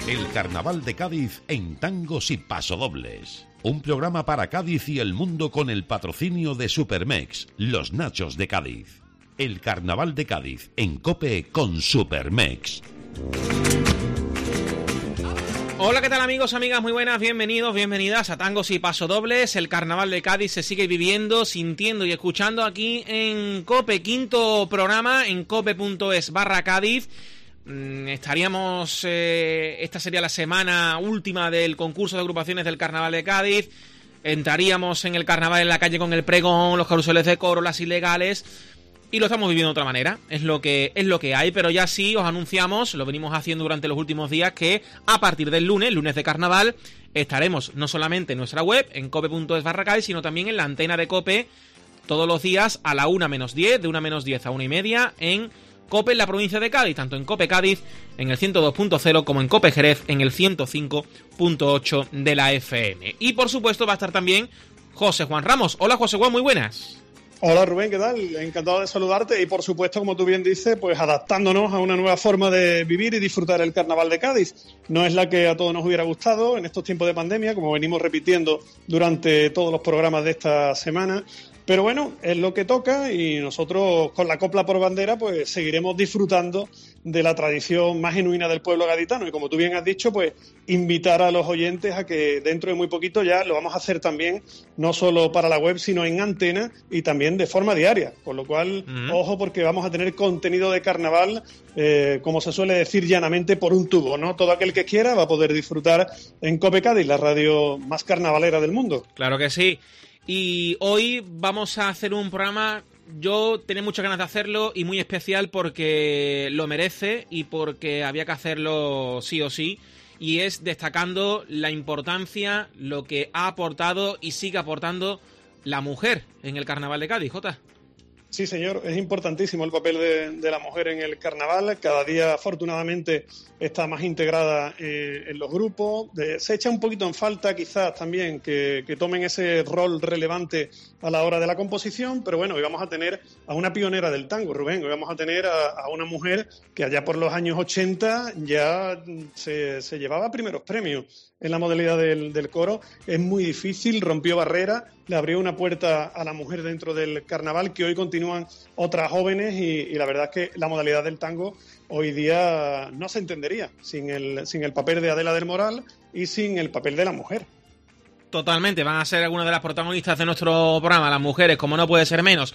El Carnaval de Cádiz en tangos y pasodobles. Un programa para Cádiz y el mundo con el patrocinio de Supermex, los nachos de Cádiz. El Carnaval de Cádiz en COPE con Supermex. Hola, ¿qué tal amigos, amigas? Muy buenas, bienvenidos, bienvenidas a Tangos y Pasodobles. El Carnaval de Cádiz se sigue viviendo, sintiendo y escuchando aquí en COPE, quinto programa en cope.es/Cádiz. Estaríamos, esta sería la semana última del concurso de agrupaciones del Carnaval de Cádiz. Entraríamos en el Carnaval en la calle con el pregón, los carruseles de coro, las ilegales. Y lo estamos viviendo de otra manera, es lo que hay, pero ya sí os anunciamos, lo venimos haciendo durante los últimos días, que a partir del lunes de carnaval, estaremos no solamente en nuestra web, en cope.es/Cádiz, sino también en la antena de COPE, todos los días a la 1:10, de 1:10 a 1:30, en COPE en la provincia de Cádiz, tanto en COPE Cádiz, en el 102.0, como en COPE Jerez, en el 105.8 de la FM. Y por supuesto va a estar también José Juan Ramos. Hola José Juan, muy buenas. Hola Rubén, ¿qué tal? Encantado de saludarte y por supuesto, como tú bien dices, pues adaptándonos a una nueva forma de vivir y disfrutar el Carnaval de Cádiz. No es la que a todos nos hubiera gustado en estos tiempos de pandemia, como venimos repitiendo durante todos los programas de esta semana. Pero bueno, es lo que toca y nosotros con la copla por bandera pues seguiremos disfrutando de la tradición más genuina del pueblo gaditano. Y como tú bien has dicho, pues invitar a los oyentes a que dentro de muy poquito ya lo vamos a hacer también, no solo para la web, sino en antena y también de forma diaria. Con lo cual, ojo, porque vamos a tener contenido de carnaval, como se suele decir llanamente, por un tubo, ¿no? Todo aquel que quiera va a poder disfrutar en COPE Cádiz, la radio más carnavalera del mundo. Claro que sí. Y hoy vamos a hacer un programa, yo tenía muchas ganas de hacerlo y muy especial porque lo merece y porque había que hacerlo sí o sí, y es destacando la importancia, lo que ha aportado y sigue aportando la mujer en el Carnaval de Cádiz, Jota. Sí, señor, es importantísimo el papel de la mujer en el carnaval. Cada día, afortunadamente, está más integrada en los grupos. Se echa un poquito en falta, quizás, también, que tomen ese rol relevante a la hora de la composición. Pero bueno, hoy vamos a tener a una pionera del tango, Rubén. Hoy vamos a tener a una mujer que allá por los años 80 ya se llevaba primeros premios en la modalidad del coro. Es muy difícil, rompió barreras, le abrió una puerta a la mujer dentro del carnaval, que hoy continúan otras jóvenes y la verdad es que la modalidad del tango hoy día no se entendería sin el papel de Adela del Moral y sin el papel de la mujer. Totalmente, van a ser algunas de las protagonistas de nuestro programa, las mujeres, como no puede ser menos.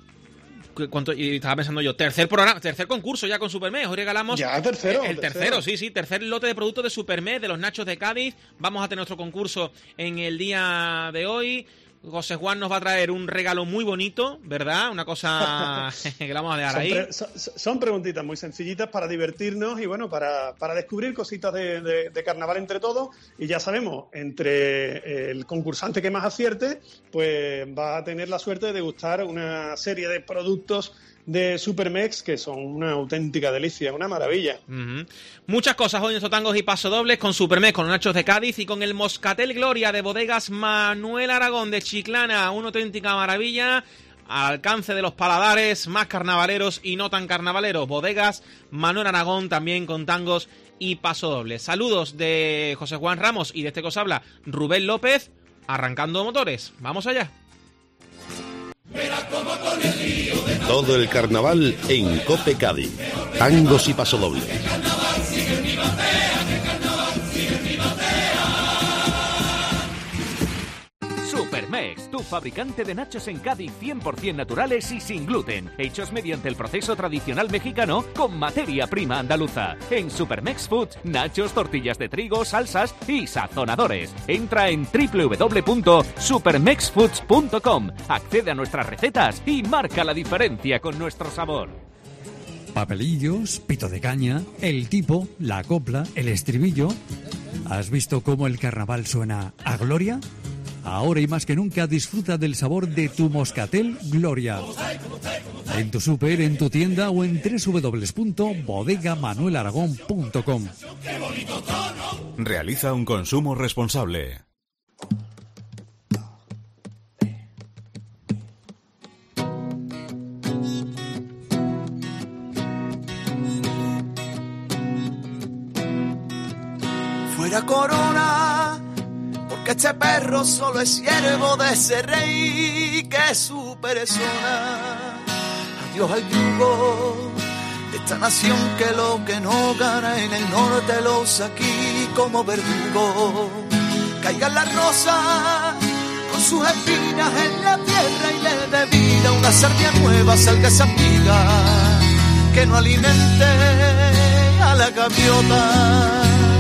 Y estaba pensando yo, tercer concurso ya con Supermex. Hoy regalamos ya tercero. Tercer lote de productos de Supermex, de los nachos de Cádiz. Vamos a tener nuestro concurso en el día de hoy. José Juan nos va a traer un regalo muy bonito, ¿verdad? Una cosa que la vamos a dejar ahí. Son preguntitas muy sencillitas para divertirnos y bueno, para descubrir cositas de carnaval entre todos. Y ya sabemos, entre el concursante que más acierte, pues va a tener la suerte de degustar una serie de productos de Supermex que son una auténtica delicia, una maravilla. Muchas cosas hoy en estos tangos y pasodobles con Supermex, con los nachos de Cádiz y con el Moscatel Gloria de Bodegas Manuel Aragón de Chiclana, una auténtica maravilla al alcance de los paladares más carnavaleros y no tan carnavaleros. Bodegas Manuel Aragón, también con tangos y pasodobles. Saludos de José Juan Ramos y de este que os habla Rubén López, arrancando motores. Vamos allá. Todo el carnaval en COPE Cádiz. Tangos y pasodobles. Supermex, tu fabricante de nachos en Cádiz 100% naturales y sin gluten, hechos mediante el proceso tradicional mexicano con materia prima andaluza. En Supermex Foods, nachos, tortillas de trigo, salsas y sazonadores. Entra en www.supermexfoods.com, accede a nuestras recetas y marca la diferencia con nuestro sabor. Papelillos, pito de caña, el tipo, la copla, el estribillo. ¿Has visto cómo el carnaval suena a gloria? Ahora y más que nunca disfruta del sabor de tu Moscatel Gloria. En tu súper, en tu tienda o en www.bodegamanuelaragón.com. Realiza un consumo responsable. Muera Corona, porque este perro solo es siervo de ese rey que es su persona. Adiós al yugo de esta nación que lo que no gana en el norte lo usa aquí como verdugo. Caigan las rosas con sus espinas en la tierra y le dé vida una sardia nueva, salga esa espiga que no alimente a la gaviota.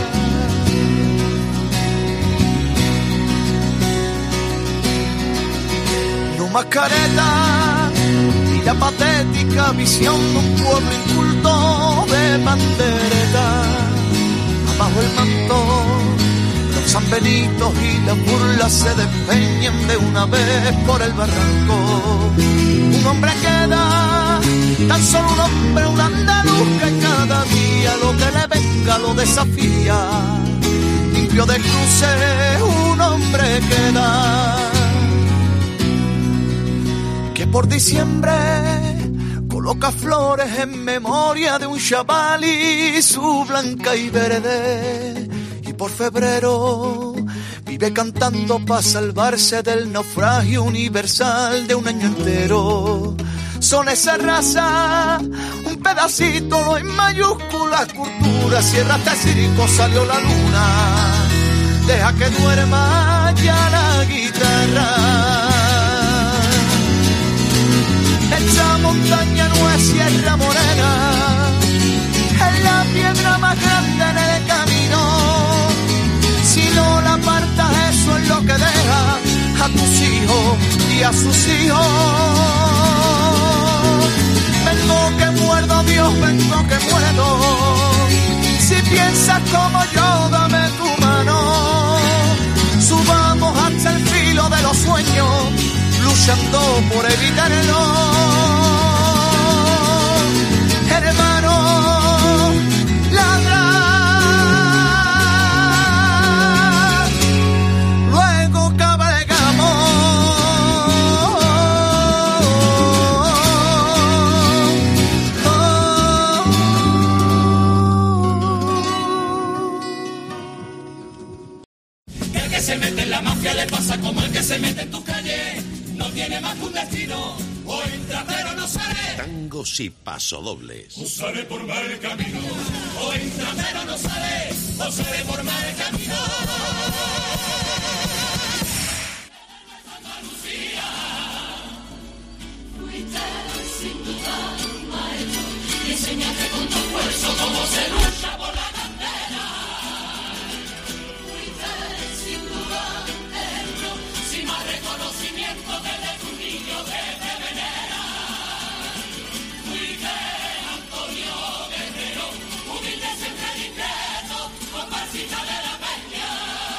No más careta ni la patética visión de un pueblo inculto de bandereta. Abajo el manto, los San Benitos y las burlas se despeñan de una vez por el barranco. Un hombre queda, tan solo un hombre, un andaluz que cada día lo que le venga lo desafía. Limpio de cruces, un hombre queda, que por diciembre coloca flores en memoria de un chaval y su blanca y verde. Y por febrero vive cantando para salvarse del naufragio universal de un año entero. Son esa raza, un pedacito, lo en mayúsculas, cultura, cierra este circo, salió la luna, deja que duerma ya la guitarra. Esta montaña no es Sierra Morena, es la piedra más grande en el camino. Si no la apartas, eso es lo que deja a tus hijos y a sus hijos. Vengo que muerdo, Dios, vengo que muerdo. Si piensas como yo, dame tu mano. Subamos hasta el filo de los sueños, luchando por evitarlo. Hermano, ladra, luego cabalgamos. El que se mete en la mafia le pasa como el que se mete en tu calle. No tiene más que un destino, o entra pero no sale. Tangos y pasodobles. O sale por mal camino, o entra pero no sale, o sale por mal camino. Andalucía, fuiste sin duda un maestro y enseñaste con tu esfuerzo cómo se lucha por la bandera. Fuiste sin duda un ejemplo, sin más reconocimiento desde tu niño que te venera. Fuiste Antonio Guerrero, humilde siempre discreto, comparsita de la peña.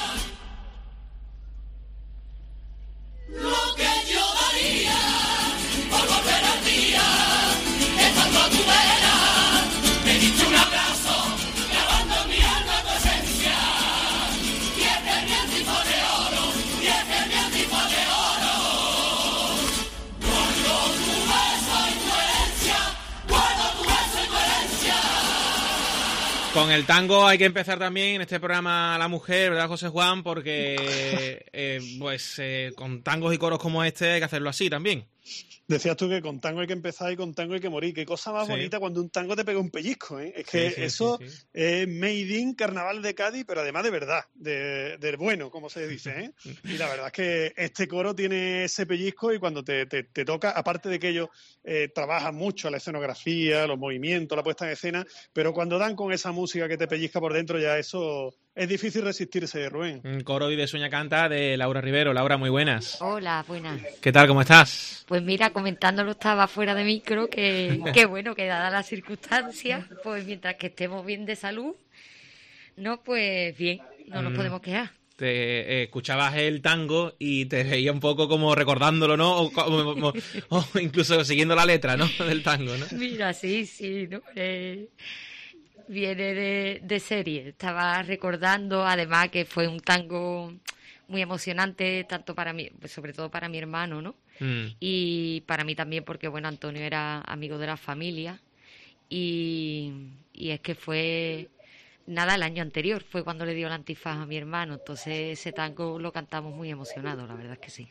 Lo que yo daría por volver al día, estando a tu vera, me diste un abrazo, clavando en mi alma tu esencia. Y este es mi antifaz de oro, y este es mi antifaz de oro. Guardo tu beso y tu herencia, guardo tu beso y tu herencia. Con el tango hay que empezar también en este programa La Mujer, ¿verdad, José Juan? Porque con tangos y coros como este hay que hacerlo así también. Decías tú que con tango hay que empezar y con tango hay que morir. Qué cosa más bonita cuando un tango te pega un pellizco, ¿eh? Es que eso es made in Carnaval de Cádiz, pero además de verdad, de bueno, como se dice, ¿eh? Y la verdad es que este coro tiene ese pellizco y cuando te toca, aparte de que ellos trabajan mucho la escenografía, los movimientos, la puesta en escena, pero cuando dan con esa música que te pellizca por dentro, ya eso es difícil resistirse, Rubén. Un coro y de Sueña Canta de Laura Rivero. Laura, muy buenas. Hola, buenas. ¿Qué tal? ¿Cómo estás? Pues mira, comentándolo estaba fuera de micro, que bueno, que dadas las circunstancias, pues mientras que estemos bien de salud, no, pues bien, no nos podemos quejar. Te escuchabas el tango y te veía un poco como recordándolo, ¿no? O incluso siguiendo la letra, ¿no? Del tango, ¿no? Mira, sí, ¿no? Viene de serie. Estaba recordando, además, que fue un tango muy emocionante, tanto para mí, pues sobre todo para mi hermano, ¿no? Y para mí también, porque, bueno, Antonio era amigo de la familia y es que fue nada, el año anterior fue cuando le dio el antifaz a mi hermano, entonces ese tango lo cantamos muy emocionado, la verdad es que sí.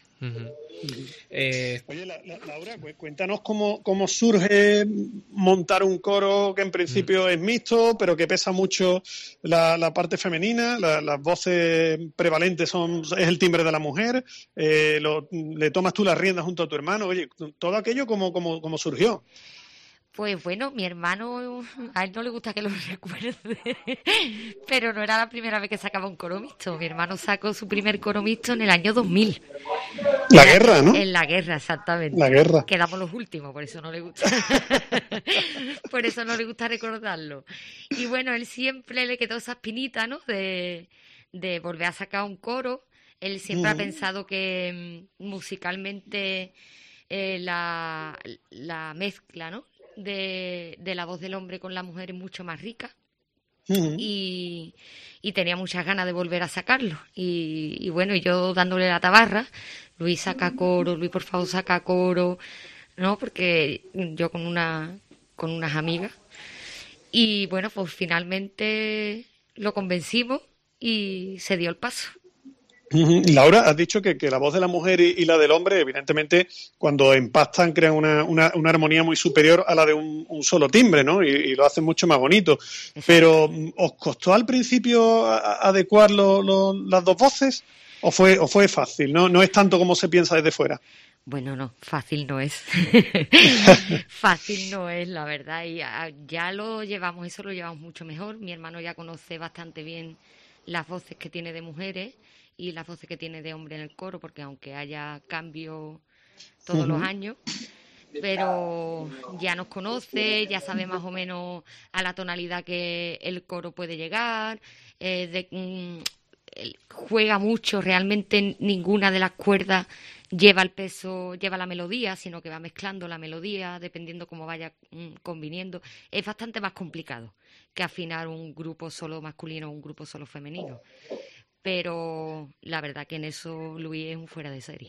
Oye, Laura, cuéntanos cómo surge montar un coro que en principio es mixto, pero que pesa mucho la parte femenina, las voces prevalentes es el timbre de la mujer, le tomas tú las riendas junto a tu hermano. Oye, todo aquello cómo surgió. Pues bueno, mi hermano, a él no le gusta que lo recuerde, pero no era la primera vez que sacaba un coro mixto. Mi hermano sacó su primer coro mixto en el año 2000. La guerra, ¿no? En la guerra, exactamente. La guerra. Quedamos los últimos, por eso no le gusta. Por eso no le gusta recordarlo. Y bueno, él siempre le quedó esa espinita, ¿no? De volver a sacar un coro. Él siempre ha pensado que musicalmente la mezcla, ¿no? De la voz del hombre con la mujer es mucho más rica. Y tenía muchas ganas de volver a sacarlo. Y bueno, yo dándole la tabarra, Luis saca coro, Luis por favor saca coro, ¿no? Porque yo con unas amigas. Y bueno, pues finalmente lo convencimos y se dio el paso. Laura, has dicho que la voz de la mujer y la del hombre, evidentemente, cuando empastan, crean una armonía muy superior a la de un solo timbre, ¿no? Y lo hacen mucho más bonito. Exacto. Pero, ¿os costó al principio adecuar las dos voces? ¿O fue fácil? ¿No es tanto como se piensa desde fuera? Bueno, no, fácil no es. Fácil no es, la verdad. Y ya lo llevamos mucho mejor. Mi hermano ya conoce bastante bien las voces que tiene de mujeres y las voces que tiene de hombre en el coro, porque aunque haya cambio todos los años, pero ya nos conoce, ya sabe más o menos a la tonalidad que el coro puede llegar, juega mucho, realmente ninguna de las cuerdas lleva el peso, lleva la melodía, sino que va mezclando la melodía dependiendo cómo vaya conviniendo. Es bastante más complicado que afinar un grupo solo masculino o un grupo solo femenino. Pero la verdad que en eso Luis es un fuera de serie.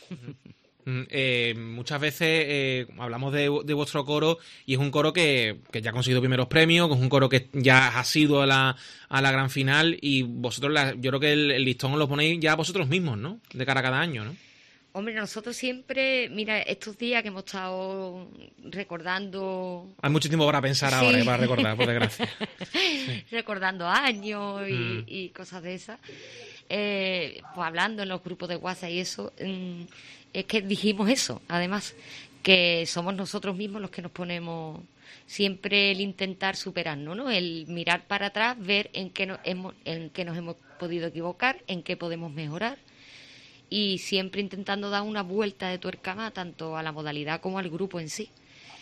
Muchas veces hablamos de vuestro coro y es un coro que ya ha conseguido primeros premios, que es un coro que ya ha sido a la gran final y vosotros, yo creo que el listón os lo ponéis ya vosotros mismos, ¿no? De cara a cada año, ¿no? Hombre, nosotros siempre, mira, estos días que hemos estado recordando... Hay mucho tiempo para pensar ahora, para recordar, por desgracia. Sí. Recordando años y cosas de esas. Pues hablando en los grupos de WhatsApp y eso, es que dijimos eso, además, que somos nosotros mismos los que nos ponemos siempre el intentar superarnos, ¿no? El mirar para atrás, ver en qué nos hemos podido equivocar, en qué podemos mejorar. Y siempre intentando dar una vuelta de tuerca más, tanto a la modalidad como al grupo en sí.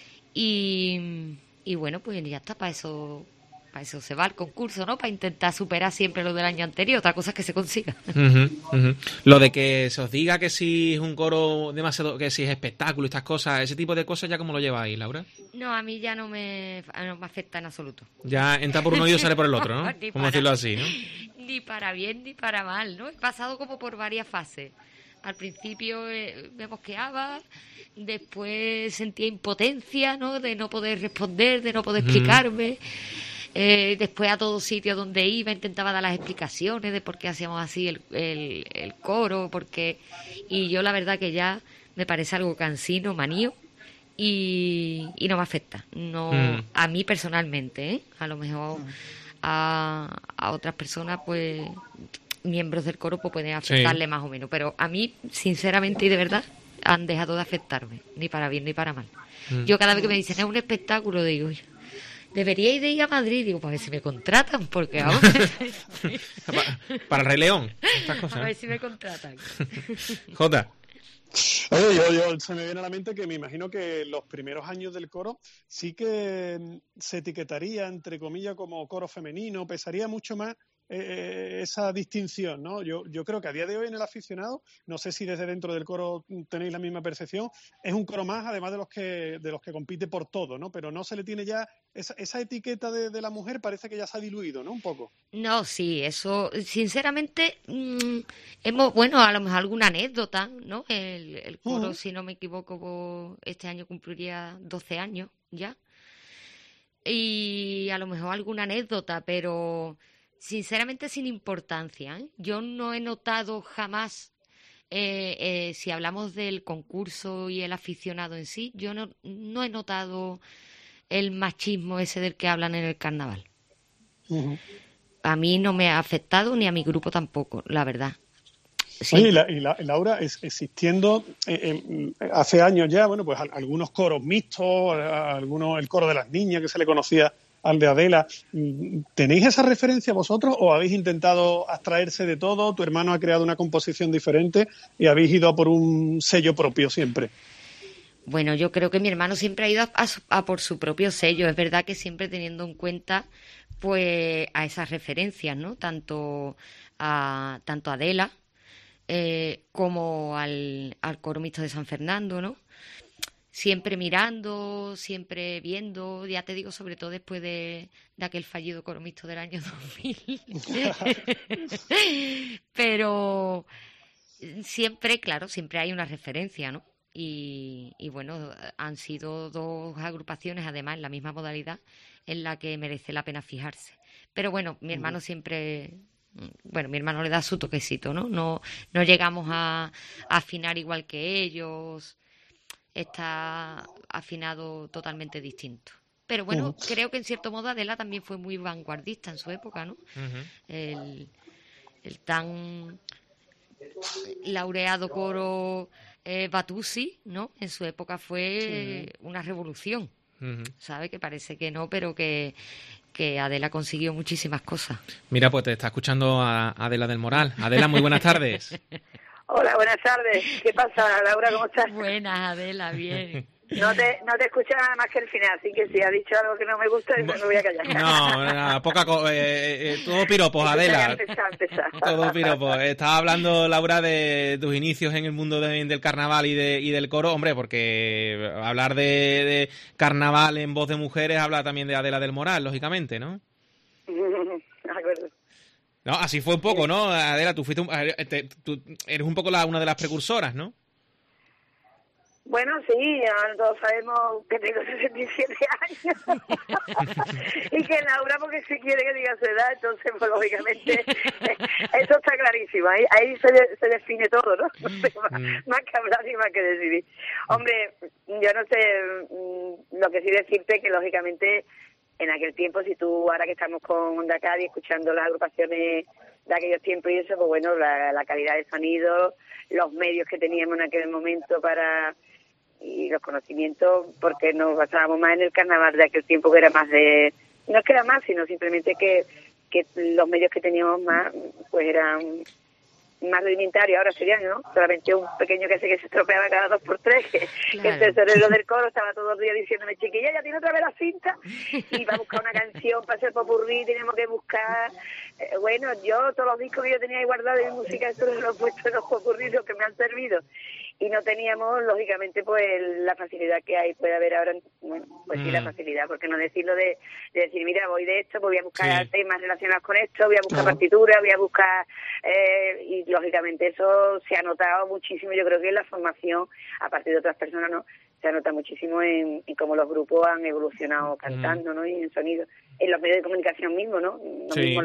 Y bueno, pues ya está, para eso se va el concurso, ¿no? Para intentar superar siempre lo del año anterior, otra cosa es que se consiga. Lo de que se os diga que si es un coro demasiado, que si es espectáculo y estas cosas, ese tipo de cosas, ¿ya cómo lo lleváis, Laura? No, a mí ya no me afecta en absoluto. Ya entra por un oído y sale por el otro, ¿no? Como decirlo así, ¿no? Ni para bien ni para mal, ¿no? He pasado como por varias fases. Al principio me mosqueaba, después sentía impotencia, ¿no? De no poder responder, de no poder explicarme. Después a todo sitio donde iba intentaba dar las explicaciones de por qué hacíamos así el coro, y yo la verdad que ya me parece algo cansino, manío, y no me afecta. No, a mí personalmente, ¿eh? A lo mejor a otras personas, pues miembros del coro, pues pueden afectarle más o menos, pero a mí, sinceramente y de verdad, han dejado de afectarme, ni para bien ni para mal. Yo cada vez que me dicen es un espectáculo, digo, deberíais de ir a Madrid, digo, para ver si me contratan, porque ahora... para el Rey León, estas cosas. A ver si me contratan. Jota. Oye, se me viene a la mente que me imagino que los primeros años del coro sí que se etiquetaría, entre comillas, como coro femenino, pesaría mucho más esa distinción, ¿no? Yo creo que a día de hoy en el aficionado, no sé si desde dentro del coro tenéis la misma percepción, es un coro más, además de los que compite por todo, ¿no? Pero no se le tiene ya esa etiqueta de la mujer, parece que ya se ha diluido, ¿no? Un poco. No, sí, eso, sinceramente, bueno, a lo mejor alguna anécdota, ¿no? El coro, si no me equivoco, este año cumpliría 12 años ya. y a lo mejor alguna anécdota, pero sinceramente sin importancia, ¿eh? Yo no he notado jamás, si hablamos del concurso y el aficionado en sí, yo no he notado el machismo ese del que hablan en el carnaval. Uh-huh. A mí no me ha afectado ni a mi grupo tampoco, la verdad. Sí. Oye, Laura, existiendo hace años ya, bueno, pues algunos coros mixtos, el coro de las niñas que se le conocía al de Adela, ¿tenéis esa referencia vosotros o habéis intentado abstraerse de todo? ¿Tu hermano ha creado una composición diferente y habéis ido a por un sello propio siempre? Bueno, yo creo que mi hermano siempre ha ido a por su propio sello. Es verdad que siempre teniendo en cuenta pues a esas referencias, ¿no? Tanto a Adela como al coro mixto de San Fernando, ¿no? Siempre mirando, siempre viendo, ya te digo, sobre todo después de aquel fallido coro mixto del año 2000. Pero siempre, claro, siempre hay una referencia, ¿no? Y bueno, han sido dos agrupaciones, además, en la misma modalidad, en la que merece la pena fijarse. Pero bueno, mi hermano siempre... Bueno, mi hermano le da su toquecito, ¿no? No llegamos a afinar igual que ellos. Está afinado totalmente distinto. Pero bueno, creo que en cierto modo Adela también fue muy vanguardista en su época, ¿no? Uh-huh. El tan laureado coro Batusi, ¿no? En su época fue una revolución. Uh-huh. ¿Sabe? Que parece que no, pero que Adela consiguió muchísimas cosas. Mira, pues te está escuchando a Adela del Moral. Adela, muy buenas tardes. Hola, buenas tardes. ¿Qué pasa, Laura? ¿Cómo estás? Buenas, Adela, bien. No te escucho nada más que el final, así que si has dicho algo que no me gusta, me voy a callar. No, todo piropos, Adela. Empezar. Todo piropos. Estaba hablando, Laura, de tus inicios en el mundo del carnaval y del coro. Hombre, porque hablar de carnaval en voz de mujeres habla también de Adela del Moral, lógicamente, ¿no? De acuerdo. No, así fue un poco, ¿no? Adela, tú tú eres un poco una de las precursoras, ¿no? Bueno, sí, todos sabemos que tengo 67 años y que Laura porque si quiere que diga su edad, entonces pues, lógicamente eso está clarísimo, ahí se define todo, ¿no? Más que hablar y más que decidir. Hombre, yo no sé, lo que sí decirte que lógicamente en aquel tiempo, si tú ahora que estamos con Onda Cádiz escuchando las agrupaciones de aquellos tiempos y eso, pues bueno, la calidad de sonido, los medios que teníamos en aquel momento y los conocimientos, porque nos basábamos más en el carnaval de aquel tiempo, que era más no es que era más, sino simplemente que los medios que teníamos más, pues eran más rudimentarios. Ahora serían, ¿no? Solamente un pequeño que se estropeaba cada 2 por 3, que el tesorero del coro estaba todos los días diciéndome, chiquilla, ya tiene otra vez la cinta, y va a buscar una canción para hacer popurrí, tenemos que buscar, bueno, yo todos los discos que yo tenía ahí guardados de mi música, esto los he puesto en los popurrí, los que me han servido, y no teníamos, lógicamente, pues la facilidad que hay, puede haber ahora, bueno, pues sí, la facilidad, porque no decirlo de decir, mira, voy de esto, pues voy a buscar temas relacionados con esto, voy a buscar partituras, voy a buscar, y lógicamente eso se ha notado muchísimo, yo creo que en la formación, aparte de otras personas, ¿no? Se nota muchísimo en cómo los grupos han evolucionado cantando, ¿no? Y en sonido. En los medios de comunicación mismo, ¿no? Lo mismo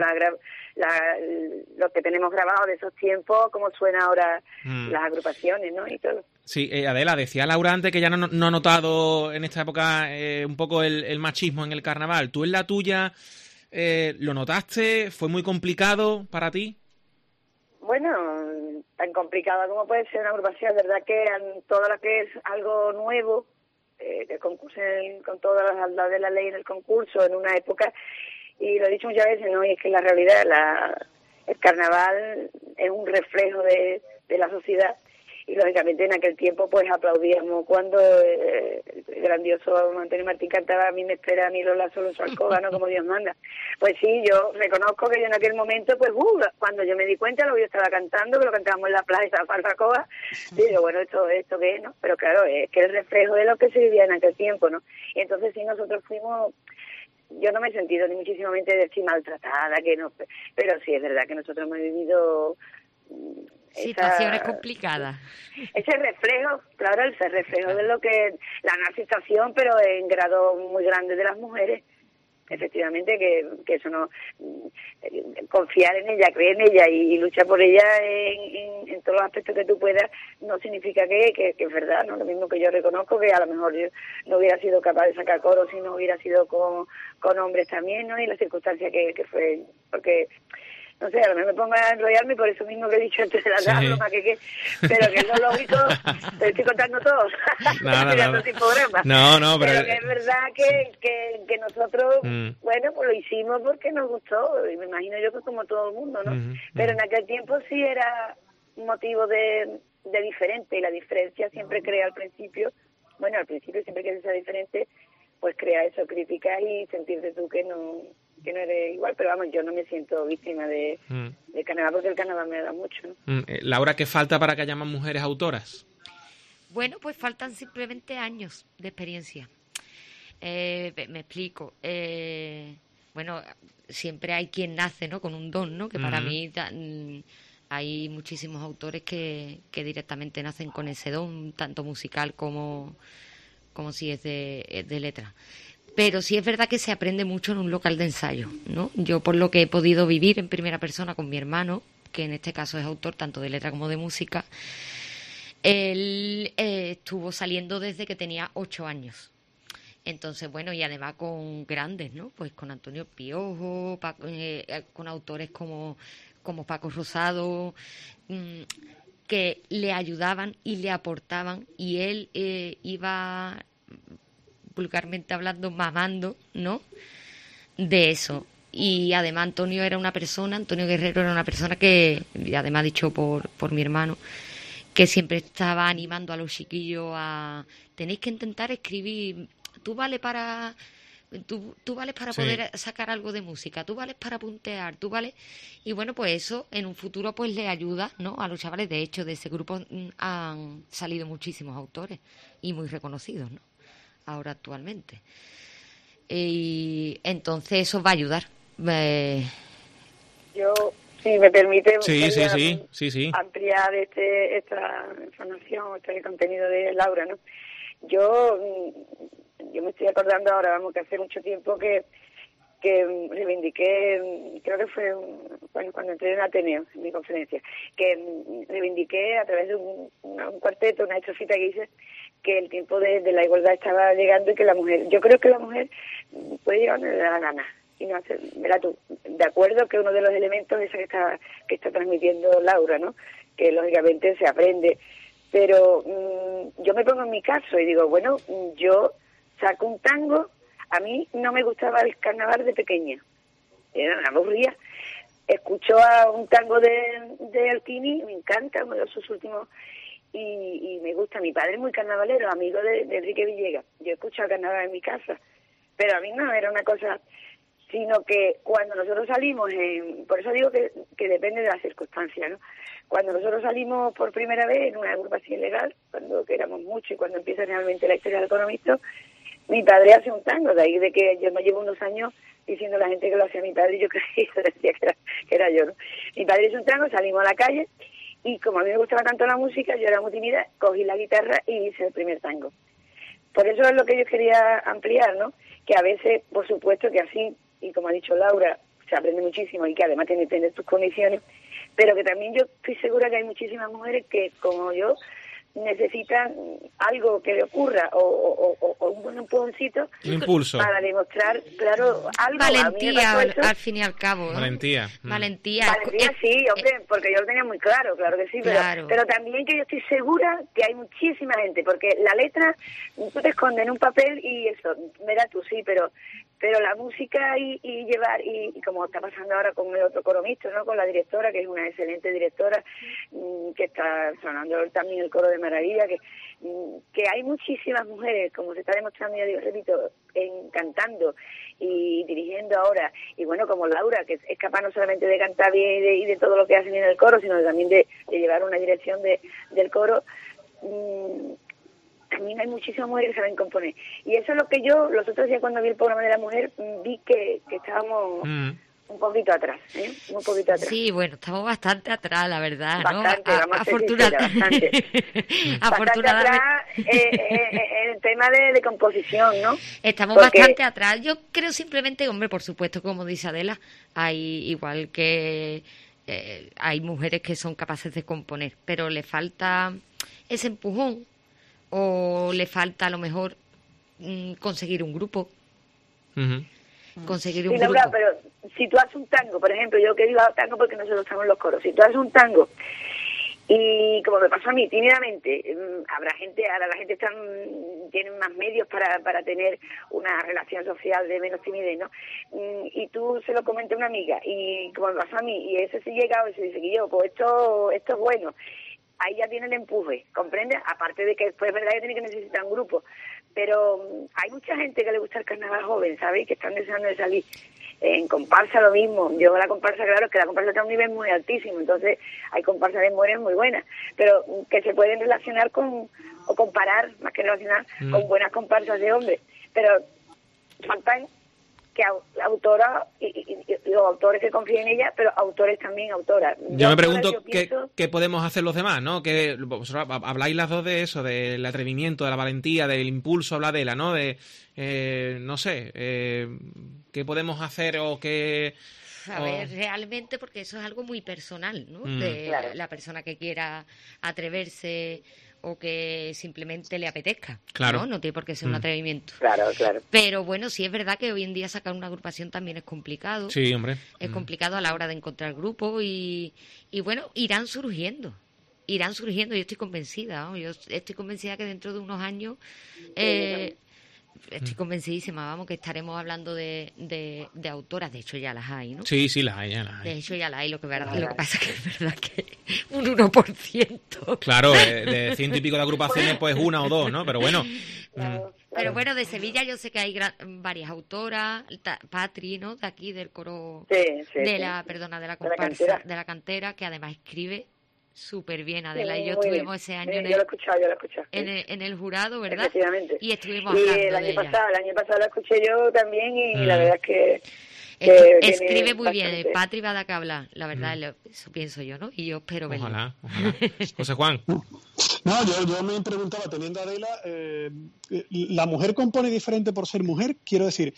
lo que tenemos grabado de esos tiempos, cómo suena ahora las agrupaciones, ¿no? Y todo. Sí, Adela, decía Laura antes que ya no ha notado en esta época un poco el machismo en el carnaval. ¿Tú en la tuya lo notaste? ¿Fue muy complicado para ti? Bueno, tan complicado como puede ser una agrupación, verdad que todo lo que es algo nuevo, que concursen con todas las de la ley en el concurso en una época, y lo he dicho muchas veces, ¿no? Y es que en la realidad el carnaval es un reflejo de la sociedad, y lógicamente en aquel tiempo pues aplaudíamos cuando el grandioso Antonio Martín cantaba "A mí me espera, a mí Lola solo en su alcoba", ¿no? Como Dios manda. Pues sí, yo reconozco que yo en aquel momento, pues cuando yo me di cuenta lo que yo estaba cantando, que lo cantábamos en la playa de Barbacoa, digo, bueno, esto qué es, ¿no? Pero claro, es que el reflejo de lo que se vivía en aquel tiempo, ¿no? Y entonces sí, nosotros fuimos, yo no me he sentido ni muchísimamente decir maltratada, que no, pero sí es verdad que nosotros hemos vivido situaciones complicadas. Ese reflejo, claro, ese reflejo de lo que la narcisación, pero en grado muy grande de las mujeres, efectivamente, que eso no, confiar en ella, creer en ella y luchar por ella en todos los aspectos que tú puedas, no significa que es verdad, ¿no? Lo mismo que yo reconozco que a lo mejor yo no hubiera sido capaz de sacar coros si no hubiera sido con hombres también, ¿no? Y la circunstancia que fue, porque no sé, a lo mejor me pongo a enrollarme por eso mismo que he dicho antes de la broma, pero que es lo lógico, te estoy contando todo. No, pero que es verdad que nosotros, bueno, pues lo hicimos porque nos gustó, y me imagino yo que como todo el mundo, ¿no? Pero en aquel tiempo sí era un motivo de diferente, y la diferencia siempre crea al principio siempre que sea diferente, pues crea eso, críticas y sentirte tú que no eres igual, pero vamos, yo no me siento víctima de carnaval porque el carnaval me da mucho, ¿no? Laura, ¿qué falta para que haya más mujeres autoras? Bueno, pues faltan simplemente años de experiencia. Me explico. Bueno, siempre hay quien nace, ¿no?, con un don, ¿no? Que para mí hay muchísimos autores que directamente nacen con ese don, tanto musical como si es de letra. Pero sí es verdad que se aprende mucho en un local de ensayo, ¿no? Yo, por lo que he podido vivir en primera persona con mi hermano, que en este caso es autor tanto de letra como de música, él estuvo saliendo desde que tenía 8 años. Entonces, bueno, y además con grandes, ¿no? Pues con Antonio Piojo, con autores como Paco Rosado, que le ayudaban y le aportaban, y él iba, vulgarmente hablando, mamando, ¿no?, de eso. Y además Antonio Guerrero era una persona que, y además dicho por mi hermano, que siempre estaba animando a los chiquillos a tenéis que intentar escribir, tú vales para poder sacar algo de música, tú vales para puntear, tú vales, y bueno, pues eso en un futuro pues le ayuda, ¿no?, a los chavales. De hecho, de ese grupo han salido muchísimos autores y muy reconocidos, ¿no?, ahora actualmente. Y entonces eso va a ayudar. Yo, si me permite, sí. ampliar esta información, este contenido de Laura, ¿no? Yo me estoy acordando ahora, vamos, que hace mucho tiempo que reivindiqué, creo que fue cuando entré en Ateneo, en mi conferencia, que reivindiqué a través de un cuarteto, una estrofita que hice, que el tiempo de la igualdad estaba llegando y que la mujer, yo creo que la mujer puede llegar donde le da la gana y no hacer, verá tú, de acuerdo que uno de los elementos es ese que está transmitiendo Laura, ¿no?, que lógicamente se aprende, pero yo me pongo en mi caso y digo, bueno, yo saco un tango. A mí no me gustaba el carnaval de pequeña, era una aburrida. Escucho a un tango de Alquini, me encanta, uno de sus últimos, y me gusta. Mi padre es muy carnavalero, amigo de Enrique Villegas. Yo escucho el carnaval en mi casa, pero a mí no era una cosa, sino que cuando nosotros salimos, por eso digo que depende de las circunstancias, ¿no? Cuando nosotros salimos por primera vez en una agrupación legal, cuando éramos muchos y cuando empieza realmente la historia del economista, mi padre hace un tango, de ahí de que yo me llevo unos años diciendo a la gente que lo hacía mi padre, y yo creía que decía que era yo, ¿no? Mi padre hizo un tango, salimos a la calle, y como a mí me gustaba tanto la música, yo era muy tímida, cogí la guitarra y hice el primer tango. Por eso es lo que yo quería ampliar, ¿no? Que a veces, por supuesto que así, y como ha dicho Laura, se aprende muchísimo y que además tiene que tener tus condiciones, pero que también yo estoy segura que hay muchísimas mujeres que, como yo, necesitan algo que le ocurra o un buen empujoncito, un impulso para demostrar, claro, algo. Valentía, al fin y al cabo, ¿no? Valentía, sí, hombre, porque yo lo tenía muy claro que sí, pero también que yo estoy segura que hay muchísima gente, porque la letra tú te escondes en un papel y eso, verás tú, sí, pero la música y llevar, y como está pasando ahora con el otro coro mixto, ¿no?, con la directora, que es una excelente directora, que está sonando también el coro de maravilla, que hay muchísimas mujeres, como se está demostrando, ya digo, repito, cantando y dirigiendo ahora, y bueno, como Laura, que es capaz no solamente de cantar bien y de todo lo que hacen en el coro, sino también de llevar una dirección del coro. También hay muchísimas mujeres que saben componer. Y eso es lo que yo, los otros días cuando vi el programa de la mujer, vi que estábamos un poquito atrás, un poquito atrás. Sí, bueno, estamos bastante atrás, la verdad, bastante, ¿no? Bastante atrás, el tema de composición, ¿no? Estamos Porque- bastante atrás. Yo creo simplemente, hombre, por supuesto, como dice Adela, hay igual que hay mujeres que son capaces de componer, pero le falta ese empujón o le falta a lo mejor conseguir un grupo. Conseguir un Sí, Laura, grupo. pero si tú haces un tango, por ejemplo, yo que digo tango porque nosotros estamos en los coros, si tú haces un tango y como me pasó a mí, tímidamente, habrá gente, ahora la gente tiene más medios para tener una relación social de menos timidez, ¿no? Y tú se lo comentas a una amiga y como me pasó a mí, y ese sí llega y se dice que yo, pues esto es bueno. Ahí ya tiene el empuje, ¿comprendes? Aparte de que después es verdad que tiene que necesitar un grupo. Pero hay mucha gente que le gusta el carnaval joven, ¿sabéis? Que están deseando de salir. En comparsa lo mismo. Yo la comparsa, claro, es que la comparsa está a un nivel muy altísimo. Entonces hay comparsas de mujeres muy buenas. Pero que se pueden relacionar o comparar, más que relacionar, con buenas comparsas de hombres. Pero faltan que autoras y los autores que confíen en ella, pero autores también, autoras. Yo me pregunto yo pienso- qué podemos hacer los demás, ¿no? Que vosotros habláis las dos de eso, del atrevimiento, de la valentía, del impulso, habla de la, ¿no? De, no sé, qué podemos hacer o qué... A ver, realmente, porque eso es algo muy personal, ¿no? Mm. De Claro. la persona que quiera atreverse o que simplemente le apetezca. Claro. No tiene por qué ser un atrevimiento. Claro, claro. Pero bueno, sí es verdad que hoy en día sacar una agrupación también es complicado. Sí, hombre. Es complicado a la hora de encontrar grupos y bueno, irán surgiendo. Yo estoy convencida, ¿no? Yo estoy convencida que dentro de unos años estoy convencidísima, vamos, que estaremos hablando de autoras. De hecho ya las hay, ¿no? Sí, las hay, ya las hay. De hecho ya las hay, lo que pasa que es verdad que un 1%. Claro, de 100 y pico de agrupaciones, pues una o dos, ¿no? Pero bueno. Pero bueno, de Sevilla yo sé que hay varias autoras, Patri, ¿no? De aquí, del coro, Sí, sí, de sí. la, perdona, de la De la comparsa, cantera. de la cantera, que además escribe súper bien, Adela. Y yo Muy estuvimos bien. ese año Sí, en yo lo he escuchado. en el jurado, ¿verdad? Efectivamente. Y estuvimos Y hablando el de año ella. pasado la escuché yo también y la verdad es que Escribe tiene muy bien, bastante. Patri va a dar que hablar, la verdad, eso pienso yo, ¿no? Y yo espero verlo. Ojalá. José Juan. No, yo me preguntaba, teniendo a Adela, ¿la mujer compone diferente por ser mujer? Quiero decir,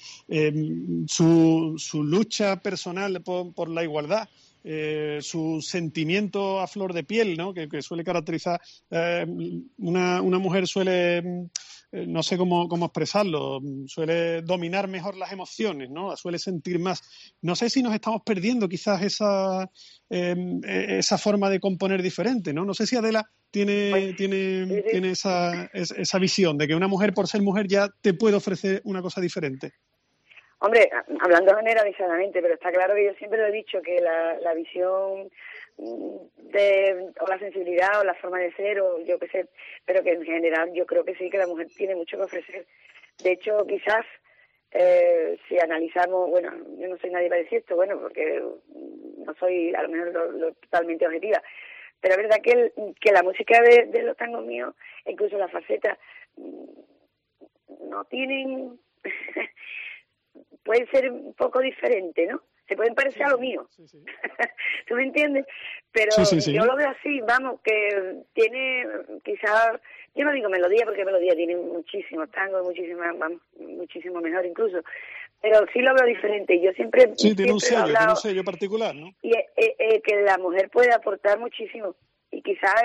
su lucha personal por la igualdad, su sentimiento a flor de piel, ¿no? Que suele caracterizar, una mujer suele... no sé cómo expresarlo, suele dominar mejor las emociones, ¿no? Suele sentir más. No sé si nos estamos perdiendo quizás esa forma de componer diferente, ¿no? No sé si Adela tiene esa visión de que una mujer por ser mujer ya te puede ofrecer una cosa diferente. Hombre, hablando generalizadamente, pero está claro que yo siempre lo he dicho, que la visión o la sensibilidad o la forma de ser o yo qué sé, pero que en general yo creo que sí, que la mujer tiene mucho que ofrecer. De hecho, quizás si analizamos, bueno, yo no soy nadie para decir esto, bueno, porque no soy a lo mejor lo totalmente objetiva, pero es verdad que la música de los tangos míos, incluso la faceta, no tienen... pueden ser un poco diferentes, ¿no? Se pueden parecer a lo mío. Sí. ¿Tú me entiendes? Pero sí. yo lo veo así, vamos, que tiene quizás, yo no digo melodía porque melodía tiene muchísimos tangos, muchísimo mejor incluso, pero sí lo veo diferente. Yo siempre... Sí, tiene un siempre sello particular, ¿no? Y que la mujer puede aportar muchísimo. Y quizás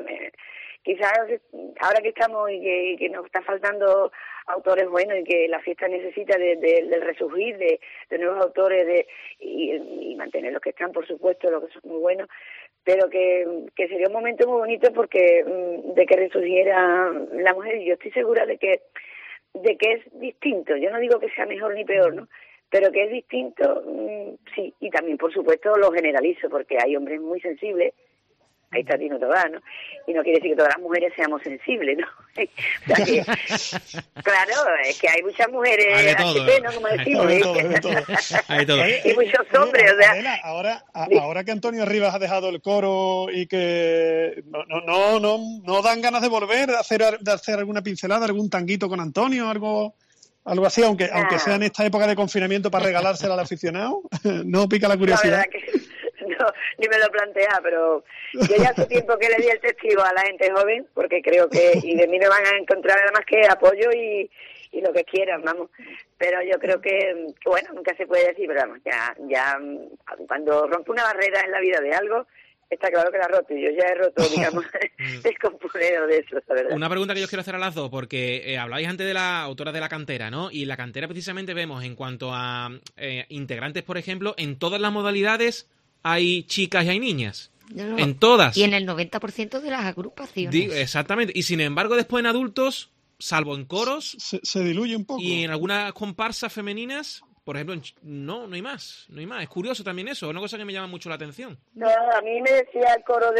ahora que estamos y que nos está faltando autores buenos y que la fiesta necesita del resurgir de nuevos autores y mantener los que están, por supuesto, los que son muy buenos, pero que sería un momento muy bonito porque de que resurgiera la mujer. Y yo estoy segura de que es distinto. Yo no digo que sea mejor ni peor, ¿no? Pero que es distinto, sí. Y también, por supuesto, lo generalizo porque hay hombres muy sensibles. Ahí está Tino Tobá, ¿no? Y no quiere decir que todas las mujeres seamos sensibles, ¿no? O sea que, claro, es que hay muchas mujeres HP, ¿no? Como decimos. Hay todo. Y muchos hombres, o sea... Adela, ahora que Antonio Rivas ha dejado el coro y que no dan ganas de volver a hacer alguna pincelada, algún tanguito con Antonio, algo así, aunque sea en esta época de confinamiento para regalársela al aficionado, ¿no pica la curiosidad? ni me lo planteaba, pero yo ya hace tiempo que le di el testigo a la gente joven, porque creo que, y de mí me van a encontrar nada más que apoyo y lo que quieran, vamos. Pero yo creo que bueno, nunca se puede decir, pero vamos, ya cuando rompe una barrera en la vida de algo, está claro que la ha roto, y yo ya he roto, digamos, el componero de eso, la verdad. Una pregunta que yo quiero hacer a las dos, porque hablabais antes de la autora de la cantera, ¿no? Y en la cantera precisamente vemos, en cuanto a integrantes, por ejemplo, en todas las modalidades hay chicas y hay niñas. No. En todas. Y en el 90% de las agrupaciones. Exactamente. Y sin embargo, después en adultos, salvo en coros... Se diluye un poco. Y en algunas comparsas femeninas... Por ejemplo, no hay más. Es curioso también eso, una cosa que me llama mucho la atención. No, a mí me decía el coro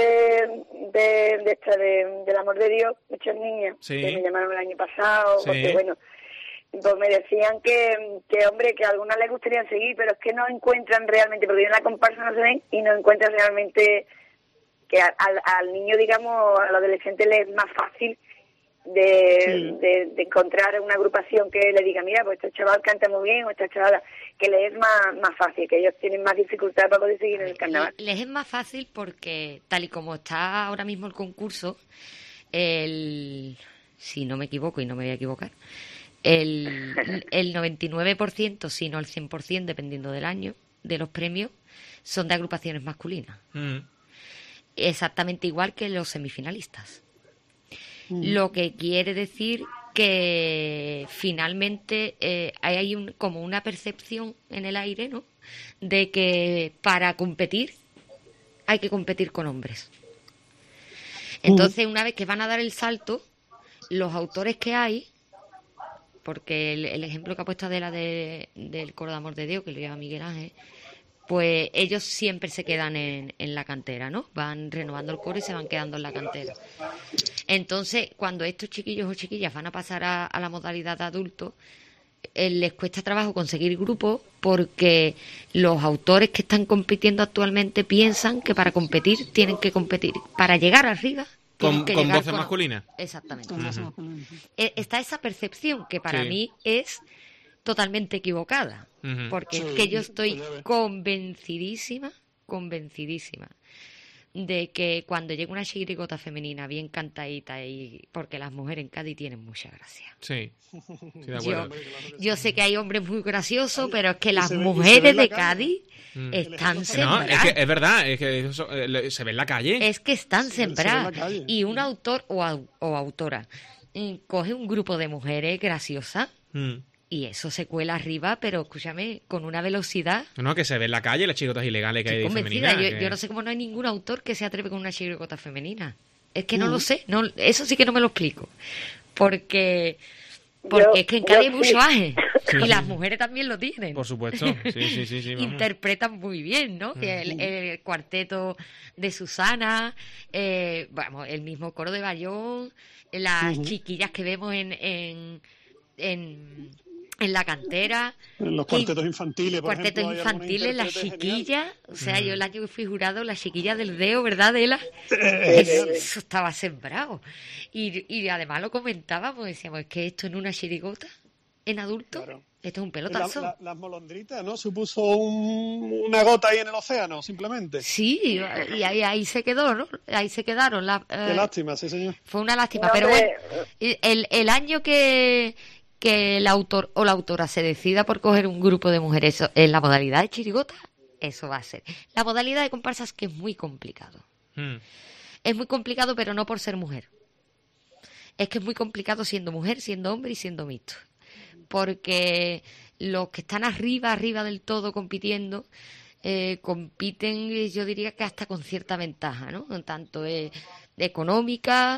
del amor de Dios, muchas niñas, sí, que me llamaron el año pasado, sí, porque bueno, pues me decían que hombre, que a algunas les gustaría seguir, pero es que no encuentran realmente, porque en la comparsa no se ven y no encuentran realmente que al niño, digamos, al adolescente le es más fácil de encontrar una agrupación que le diga, mira, pues este chaval canta muy bien, o esta chavala, que le es más fácil, que ellos tienen más dificultad para poder seguir en el carnaval. Les es más fácil porque, tal y como está ahora mismo el concurso, si no me equivoco, y no me voy a equivocar, el 99%, si no el 100%, dependiendo del año, de los premios, son de agrupaciones masculinas. Exactamente igual que los semifinalistas. Lo que quiere decir que finalmente hay como una percepción en el aire, ¿no?, de que para competir hay que competir con hombres. Entonces, una vez que van a dar el salto, los autores que hay, porque el ejemplo que ha puesto Adela del coro de Amor de Dios, que lo lleva Miguel Ángel, pues ellos siempre se quedan en la cantera, ¿no? Van renovando el coro y se van quedando en la cantera. Entonces, cuando estos chiquillos o chiquillas van a pasar a la modalidad de adultos, les cuesta trabajo conseguir grupos porque los autores que están compitiendo actualmente piensan que para competir tienen que competir. Para llegar arriba con voces masculinas. Exactamente. Está esa percepción que para mí es totalmente equivocada. Porque es que yo estoy convencidísima de que cuando llega una chirigota femenina bien cantadita, y porque las mujeres en Cádiz tienen mucha gracia. Sí, de acuerdo. Yo sé que hay hombres muy graciosos, pero es que las mujeres de Cádiz están sembradas. No, es que es verdad, es que eso, se ve en la calle. Es que están sembradas. Y un autor o autora coge un grupo de mujeres graciosas y eso se cuela arriba, pero escúchame, con una velocidad. No, que se ve en la calle las chirigotas ilegales que hay femeninas. Yo no sé cómo no hay ningún autor que se atreve con una chirigota femenina. Es que no lo sé, eso sí que no me lo explico. Porque es que en Cádiz hay mucho aje. Y las mujeres también lo tienen. Por supuesto, sí. Interpretan muy bien, ¿no? Que el cuarteto de Susana, el mismo coro de Bayón, las chiquillas que vemos en la cantera, en los cuartetos infantiles, por cuartetos ejemplo, infantiles, las chiquillas, o sea, yo el año que fui jurado, las chiquillas del Deo, ¿verdad, Adela? Eso estaba sembrado. Y además lo comentábamos, decíamos, es que esto en una chirigota, en adulto, esto es un pelotazo. Las molondritas, ¿no? Supuso una gota ahí en el océano, simplemente. Sí, y ahí se quedó, ¿no? Ahí se quedaron. Qué lástima, sí, señor. Fue una lástima, pero bueno, el año que el autor o la autora se decida por coger un grupo de mujeres en la modalidad de chirigota, eso va a ser. La modalidad de comparsas, que es muy complicado. Es muy complicado, pero no por ser mujer. Es que es muy complicado siendo mujer, siendo hombre y siendo mixto. Porque los que están arriba del todo compitiendo, compiten, yo diría que hasta con cierta ventaja, ¿no? Tanto económica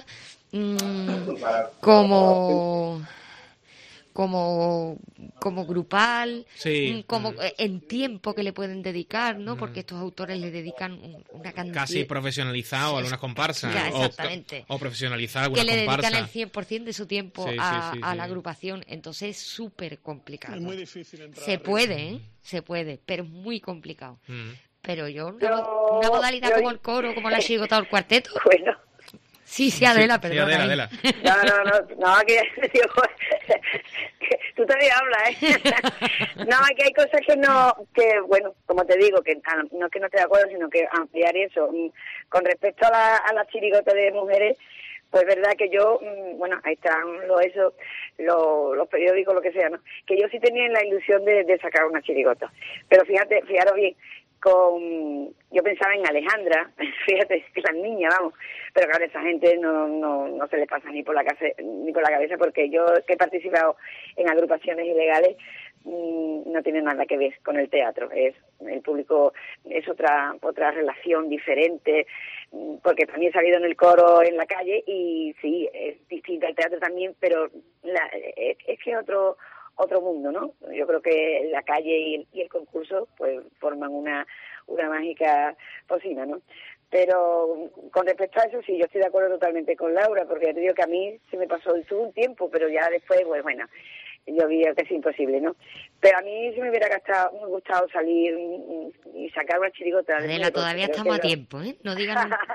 como grupal, como en tiempo que le pueden dedicar, ¿no? Porque estos autores le dedican una cantidad... Casi profesionalizado a algunas comparsas. Ya, exactamente. O profesionalizar alguna comparsa. Que le comparsa. dedican el 100% de su tiempo a la agrupación. Entonces es súper complicado. Es muy difícil entrar. Se puede, pero es muy complicado. Pero una modalidad como el coro, como la chirigota o el cuarteto... Bueno. Sí, Adela, perdón. Adela. No, que digo, Tú también hablas, ¿eh? No, es que hay cosas que bueno, como te digo, que no es que no esté de acuerdo, sino que ampliar eso. Con respecto a las chirigotas de mujeres, pues es verdad que yo, bueno, ahí están los periódicos, lo que sea, ¿no? Que yo sí tenía la ilusión de sacar una chirigota. Pero fijaros bien, yo pensaba en Alejandra, fíjate, que las niñas, vamos, pero claro, esa gente no se les pasa ni por la cabeza, porque yo que he participado en agrupaciones ilegales no tiene nada que ver con el teatro. El público es otra relación diferente, porque también he salido en el coro en la calle y sí, es distinto al teatro también, pero es que es otro mundo, ¿no? Yo creo que la calle y el concurso pues forman una mágica cocina, ¿no? Pero con respecto a eso, sí, yo estoy de acuerdo totalmente con Laura, porque ya te digo que a mí se me pasó un tiempo, pero ya después, pues bueno, yo vi que es imposible, ¿no? Pero a mí sí me hubiera gustado salir y sacar una chirigota. Adela, todavía estamos a tiempo, ¿eh? No digas nada.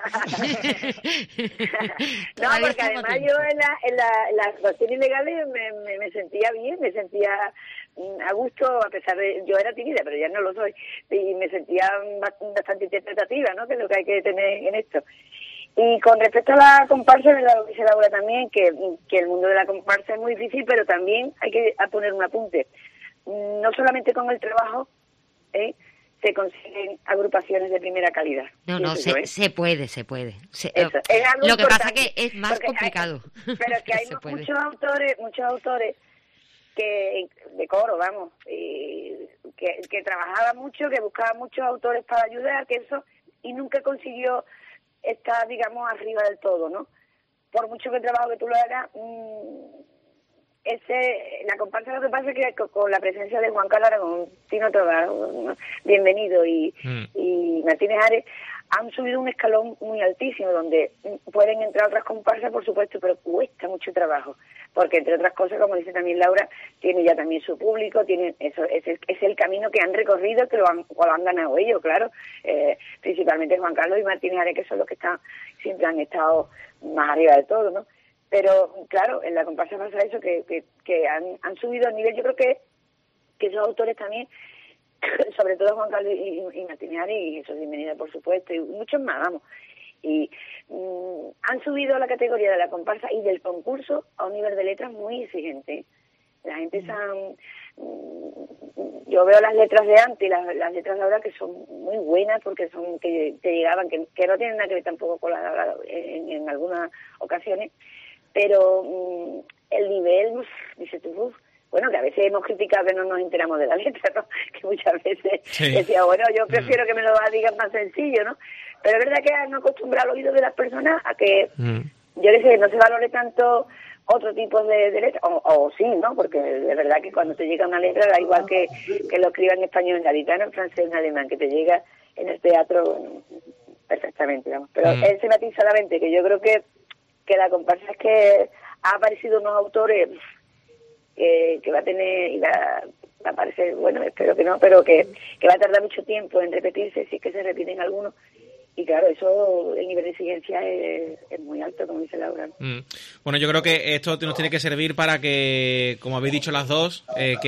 No, porque además yo en las actuaciones ilegales me sentía bien, me sentía a gusto, a pesar de... Yo era tímida, pero ya no lo soy, y me sentía bastante interpretativa, ¿no? Que es lo que hay que tener en esto. Y con respecto a la comparsa, verdad lo que dice Laura también, que el mundo de la comparsa es muy difícil, pero también hay que poner un apunte. No solamente con el trabajo se consiguen agrupaciones de primera calidad. No, se puede. Eso, es algo lo que importante, pasa que es más complicado. Pero es que hay muchos autores que de coro, vamos, que trabajaba mucho, que buscaba muchos autores para ayudar, que eso, y nunca consiguió estar, digamos, arriba del todo, ¿no? Por mucho que el trabajo que tú lo hagas, la comparsa, lo que pasa es que con la presencia de Juan Carlos Aragón, Tino Tobar, bienvenido, y Martínez Ares, han subido un escalón muy altísimo, donde pueden entrar otras comparsas, por supuesto, pero cuesta mucho trabajo, porque entre otras cosas, como dice también Laura, tiene ya también su público, es el camino que han recorrido, que lo han ganado ellos, claro, principalmente Juan Carlos y Martínez Ares, que son los que siempre han estado más arriba de todo, ¿no? Pero, claro, en la comparsa pasa eso, que han subido el nivel. Yo creo que esos autores también, sobre todo Juan Carlos y Martínez Ares, y Jesús Bienvenida, por supuesto, y muchos más, vamos, y han subido la categoría de la comparsa y del concurso a un nivel de letras muy exigente. La gente yo veo las letras de antes y las letras de ahora, que son muy buenas, porque son que te llegaban, que no tienen nada que ver tampoco con las de ahora en algunas ocasiones, pero el nivel, dice tú, bueno, que a veces hemos criticado que no nos enteramos de la letra, ¿no? Que muchas veces decía, bueno, yo prefiero que me lo digan más sencillo, ¿no? Pero es verdad que han acostumbrado al oído de las personas a que, yo qué sé, no se valore tanto otro tipo de letra, o sí, ¿no? Porque es verdad que cuando te llega una letra, da igual que lo escriba en español, en gaditano, en francés, en alemán, que te llega en el teatro perfectamente, digamos. Pero ese matiz solamente, que yo creo que la comparsa es que ha aparecido unos autores que va a tener, y va a aparecer, bueno, espero que no, pero que va a tardar mucho tiempo en repetirse, si es que se repiten algunos. Y claro, eso, el nivel de exigencia es muy alto, como dice Laura. Bueno, yo creo que esto nos tiene que servir para que, como habéis dicho las dos,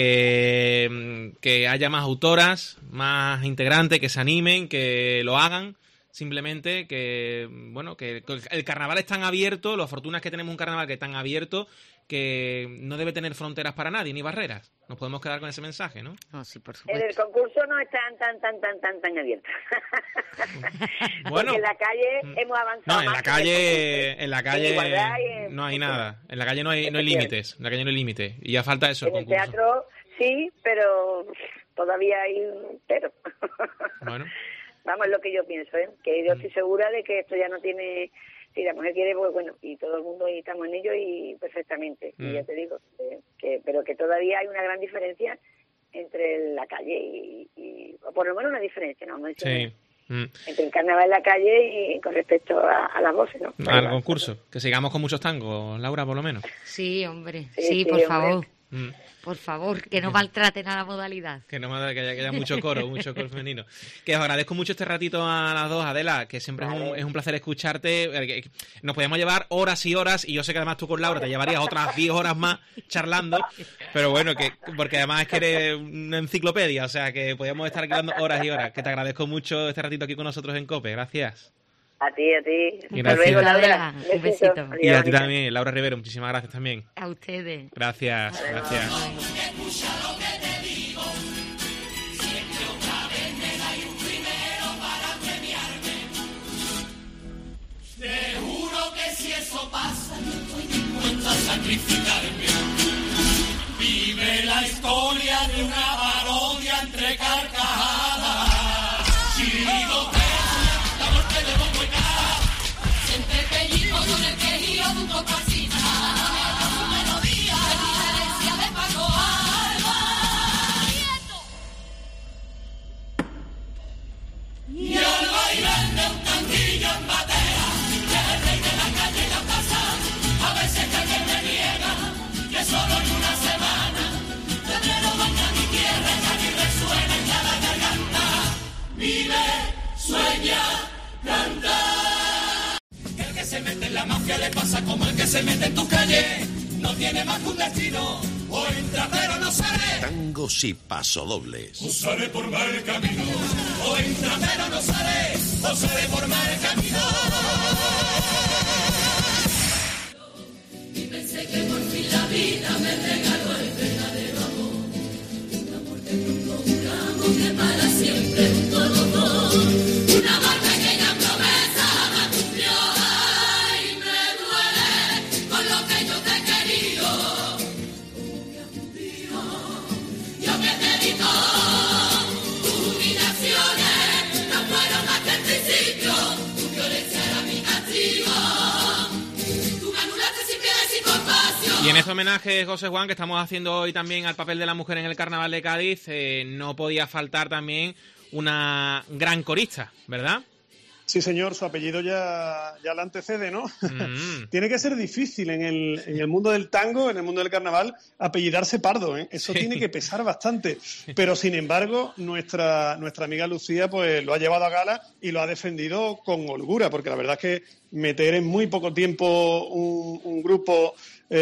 que haya más autoras, más integrantes, que se animen, que lo hagan. Simplemente que, bueno, que el carnaval es tan abierto, la fortuna es que tenemos un carnaval que es tan abierto que no debe tener fronteras para nadie, ni barreras. Nos podemos quedar con ese mensaje, ¿no? No, sí, por supuesto. El concurso no es tan abierto. Bueno. Porque en la calle hemos avanzado. No, en la calle no hay nada. En la calle no hay límites. En la calle no hay límites. Y ya falta eso, el concurso. En el teatro sí, pero todavía hay pero. Bueno. Vamos, es lo que yo pienso, ¿eh? Que yo estoy segura de que esto ya no tiene... Si la mujer quiere, pues bueno, y todo el mundo, y estamos en ello, y perfectamente. Y ya te digo, pero que todavía hay una gran diferencia entre la calle o por lo menos una diferencia, ¿no? Entre el carnaval en la calle y con respecto a las voces, ¿no? Al concurso. Que sigamos con muchos tangos, Laura, por lo menos. Sí, hombre. Sí, por favor. Por favor, que no maltraten a la modalidad. Que haya mucho coro femenino. Que os agradezco mucho este ratito a las dos, Adela, que siempre es un placer escucharte. Nos podemos llevar horas y horas, y yo sé que además tú con Laura te llevarías otras 10 horas más charlando, pero bueno, porque además es que eres una enciclopedia, o sea que podríamos estar aquí dando horas y horas. Que te agradezco mucho este ratito aquí con nosotros en COPE. Gracias. A ti. Hasta luego, Laura. Un besito. Y a ti también, Laura Rivero, muchísimas gracias también. A ustedes. Gracias. Escucha lo que te digo. Si es que otra vez me dais un primero para premiarme. Te juro que si eso pasa, yo estoy dispuesta a sacrificarme. Vive la historia de una parodia entre carcajadas. Chido la golpe de bombo y caja. Siempre pellizco con el quejío de un compasita. Su melodía de diferencia de Paco Alba. Y al bailar de un tanguillo en batea, que es el rey de la calle y la plaza, a veces que alguien me niega que solo en una semana febrero baña mi tierra y aquí resuena en cada garganta. Vive, sueña, canta. Que el que se mete en la mafia le pasa como el que se mete en tu calle. No tiene más que un destino, o entra pero no sale. Tangos y pasodobles. O sale por mal camino, o entra pero no sale, o sale por mal camino. Y pensé que por fin la vida me regaló el verdadero amor. Un amor que nunca juramos que para siempre junto los dos. Un amor pequeña promesa me cumplió. Ay, me duele con lo que yo te he querido. Como me has hundido, yo que te di todo. Tus humillaciones no fueron más que el principio. Tu violencia era mi castigo. Tú me anulaste sin piedad y sin compasión. Y en este homenaje, José Juan, que estamos haciendo hoy también al papel de la mujer en el Carnaval de Cádiz, no podía faltar también una gran corista, ¿verdad? Sí, señor, su apellido ya la antecede, ¿no? Tiene que ser difícil en el mundo del tango, en el mundo del carnaval, apellidarse Pardo, ¿eh? Eso tiene que pesar bastante. Pero, sin embargo, nuestra amiga Lucía pues lo ha llevado a gala y lo ha defendido con holgura, porque la verdad es que meter en muy poco tiempo un grupo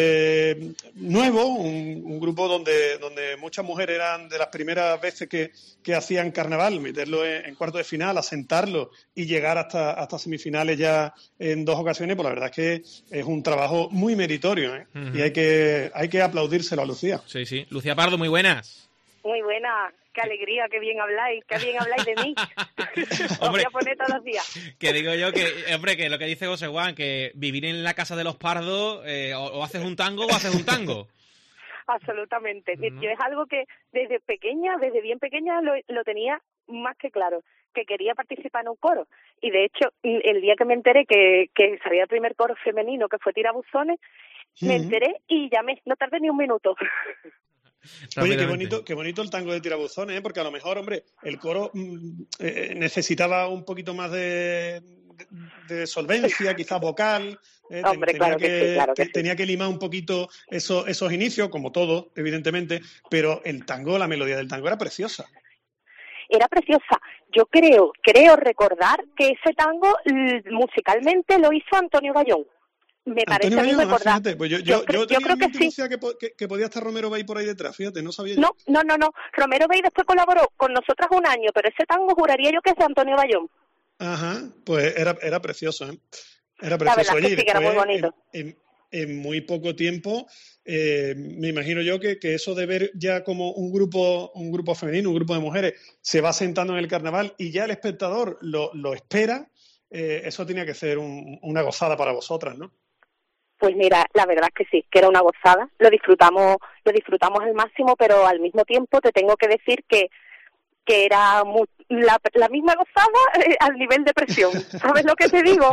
nuevo, un grupo donde muchas mujeres eran de las primeras veces que hacían carnaval, meterlo en cuartos de final, asentarlo y llegar hasta semifinales ya en 2 ocasiones, pues la verdad es que es un trabajo muy meritorio, ¿eh? Uh-huh. Y hay que aplaudírselo a Lucía. Sí. Lucía Pardo, muy buenas. Muy buena, qué alegría, qué bien habláis de mí. Os voy a poner todos los días. Que digo yo que lo que dice José Juan, que vivir en la casa de los Pardos, o haces un tango o haces un tango. Absolutamente. Yo es algo que desde bien pequeña lo tenía más que claro, que quería participar en un coro. Y de hecho, el día que me enteré que salía el primer coro femenino, que fue Tirabuzones, me enteré y llamé, no tardé ni un minuto. Oye, qué bonito el tango de Tirabuzones, ¿eh? Porque a lo mejor, hombre, el coro necesitaba un poquito más de solvencia, quizás vocal. Hombre, claro que sí. Tenía que limar un poquito esos inicios, como todo, evidentemente, pero el tango, la melodía del tango era preciosa. Era preciosa. Yo creo recordar que ese tango musicalmente lo hizo Antonio Bayón. Me parece a mí recordar. Pues yo creo que sí. Que podía estar Romero Bay por ahí detrás, fíjate, no sabía. No. Romero Bay después colaboró con nosotras un año, pero ese tango juraría yo que es de Antonio Bayón. Ajá, pues era precioso, ¿eh? Era La precioso. verdad que sí, que era muy bonito. En muy poco tiempo, me imagino yo que eso de ver ya como un grupo femenino, un grupo de mujeres, se va sentando en el carnaval y ya el espectador lo espera, eso tenía que ser una gozada para vosotras, ¿no? Pues mira, la verdad es que sí, que era una gozada, lo disfrutamos al máximo, pero al mismo tiempo te tengo que decir que era la misma gozada al nivel de presión. ¿Sabes lo que te digo?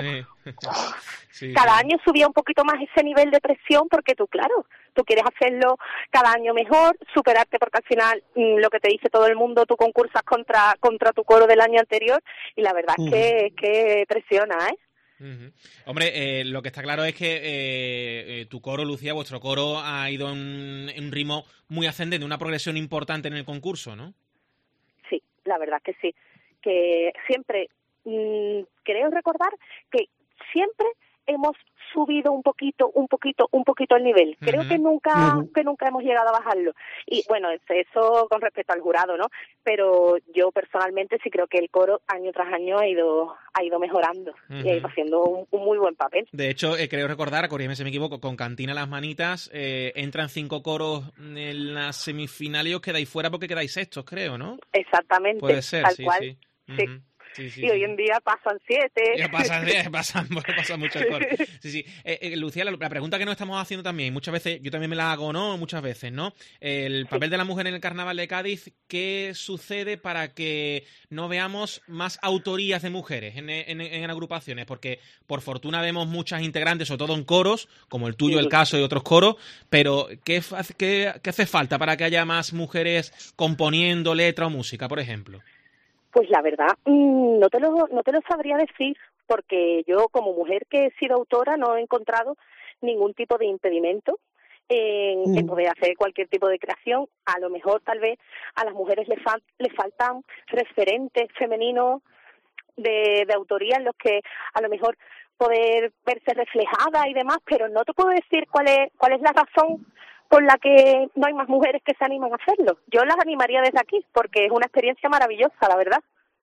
Sí. Cada año subía un poquito más ese nivel de presión porque tú quieres hacerlo cada año mejor, superarte, porque al final lo que te dice todo el mundo, tú concursas contra tu coro del año anterior y la verdad es que presiona, ¿eh? Hombre, lo que está claro es que tu coro, Lucía, vuestro coro ha ido en un ritmo muy ascendente, una progresión importante en el concurso, ¿no? Sí, la verdad que sí. Que siempre, creo recordar que siempre hemos subido un poquito el nivel. Creo que nunca hemos llegado a bajarlo. Y bueno, eso con respecto al jurado, ¿no? Pero yo personalmente sí creo que el coro año tras año ha ido mejorando y ha ido haciendo un muy buen papel. De hecho, creo recordar, corrígeme si me equivoco, con Cantina Las Manitas entran 5 coros en la semifinal y os quedáis fuera porque quedáis sextos, creo, ¿no? Exactamente. Puede ser, tal sí, cual. sí. Sí. Y hoy en día pasan 7. Pasan mucho el coro. Sí. Lucía, la pregunta que nos estamos haciendo también, muchas veces, yo también me la hago, ¿no? Muchas veces, ¿no? El papel de la mujer en el Carnaval de Cádiz, ¿qué sucede para que no veamos más autorías de mujeres en agrupaciones? Porque por fortuna vemos muchas integrantes, sobre todo en coros, como el tuyo, el caso y otros coros, pero ¿qué hace falta para que haya más mujeres componiendo letra o música, por ejemplo? Pues la verdad, no te lo sabría decir, porque yo como mujer que he sido autora no he encontrado ningún tipo de impedimento en poder hacer cualquier tipo de creación. A lo mejor tal vez a las mujeres les faltan referentes femeninos de autoría en los que a lo mejor poder verse reflejada y demás, pero no te puedo decir cuál es la razón por la que no hay más mujeres que se animan a hacerlo. Yo las animaría desde aquí, porque es una experiencia maravillosa, la verdad.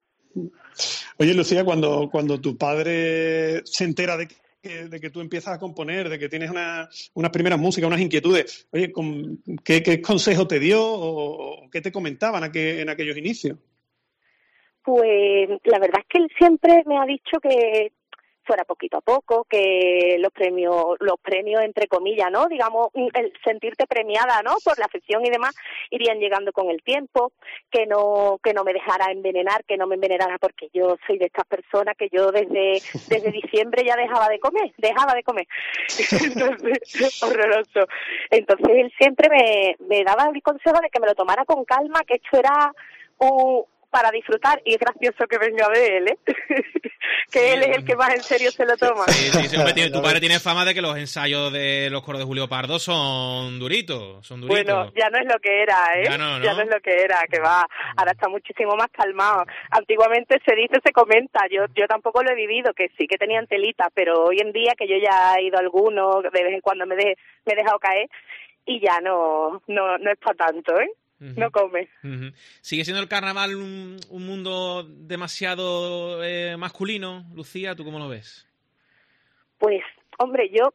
Oye, Lucía, cuando tu padre se entera de que tú empiezas a componer, de que tienes unas primeras músicas, unas inquietudes, oye, ¿qué consejo te dio o qué te comentaban en aquellos inicios? Pues la verdad es que él siempre me ha dicho que fuera poquito a poco, que los premios entre comillas, ¿no? Digamos, el sentirte premiada, ¿no? Por la afición y demás, irían llegando con el tiempo, que no me dejara envenenar, que no me envenenara, porque yo soy de estas personas que yo desde diciembre ya dejaba de comer. Entonces, horroroso. Entonces él siempre me daba el consejo de que me lo tomara con calma, que esto era para disfrutar, y es gracioso que venga de él, que él es el que más en serio se lo toma. Sí, hombre, tu padre tiene fama de que los ensayos de los coros de Julio Pardo son duritos. Bueno, ya no es lo que era, Ya no es lo que era, que va, ahora está muchísimo más calmado. Antiguamente se comenta, yo tampoco lo he vivido, que sí que tenían telita, pero hoy en día que yo ya he ido a algunos, de vez en cuando me he dejado caer, y ya no es para tanto, no come. ¿Sigue siendo el carnaval un mundo demasiado masculino, Lucía? ¿Tú cómo lo ves? Pues, hombre, yo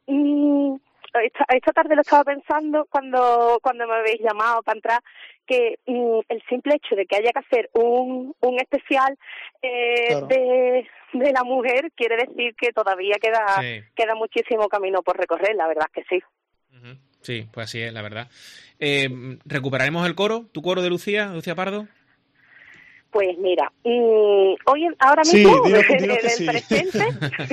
esta tarde lo estaba pensando cuando me habéis llamado para entrar, que el simple hecho de que haya que hacer un especial claro, de la mujer quiere decir que todavía queda muchísimo camino por recorrer, la verdad es que sí. Sí, pues así es, la verdad. ¿Recuperaremos el coro? ¿Tu coro de Lucía Pardo? Pues mira, ahora mismo, sí, en el presente,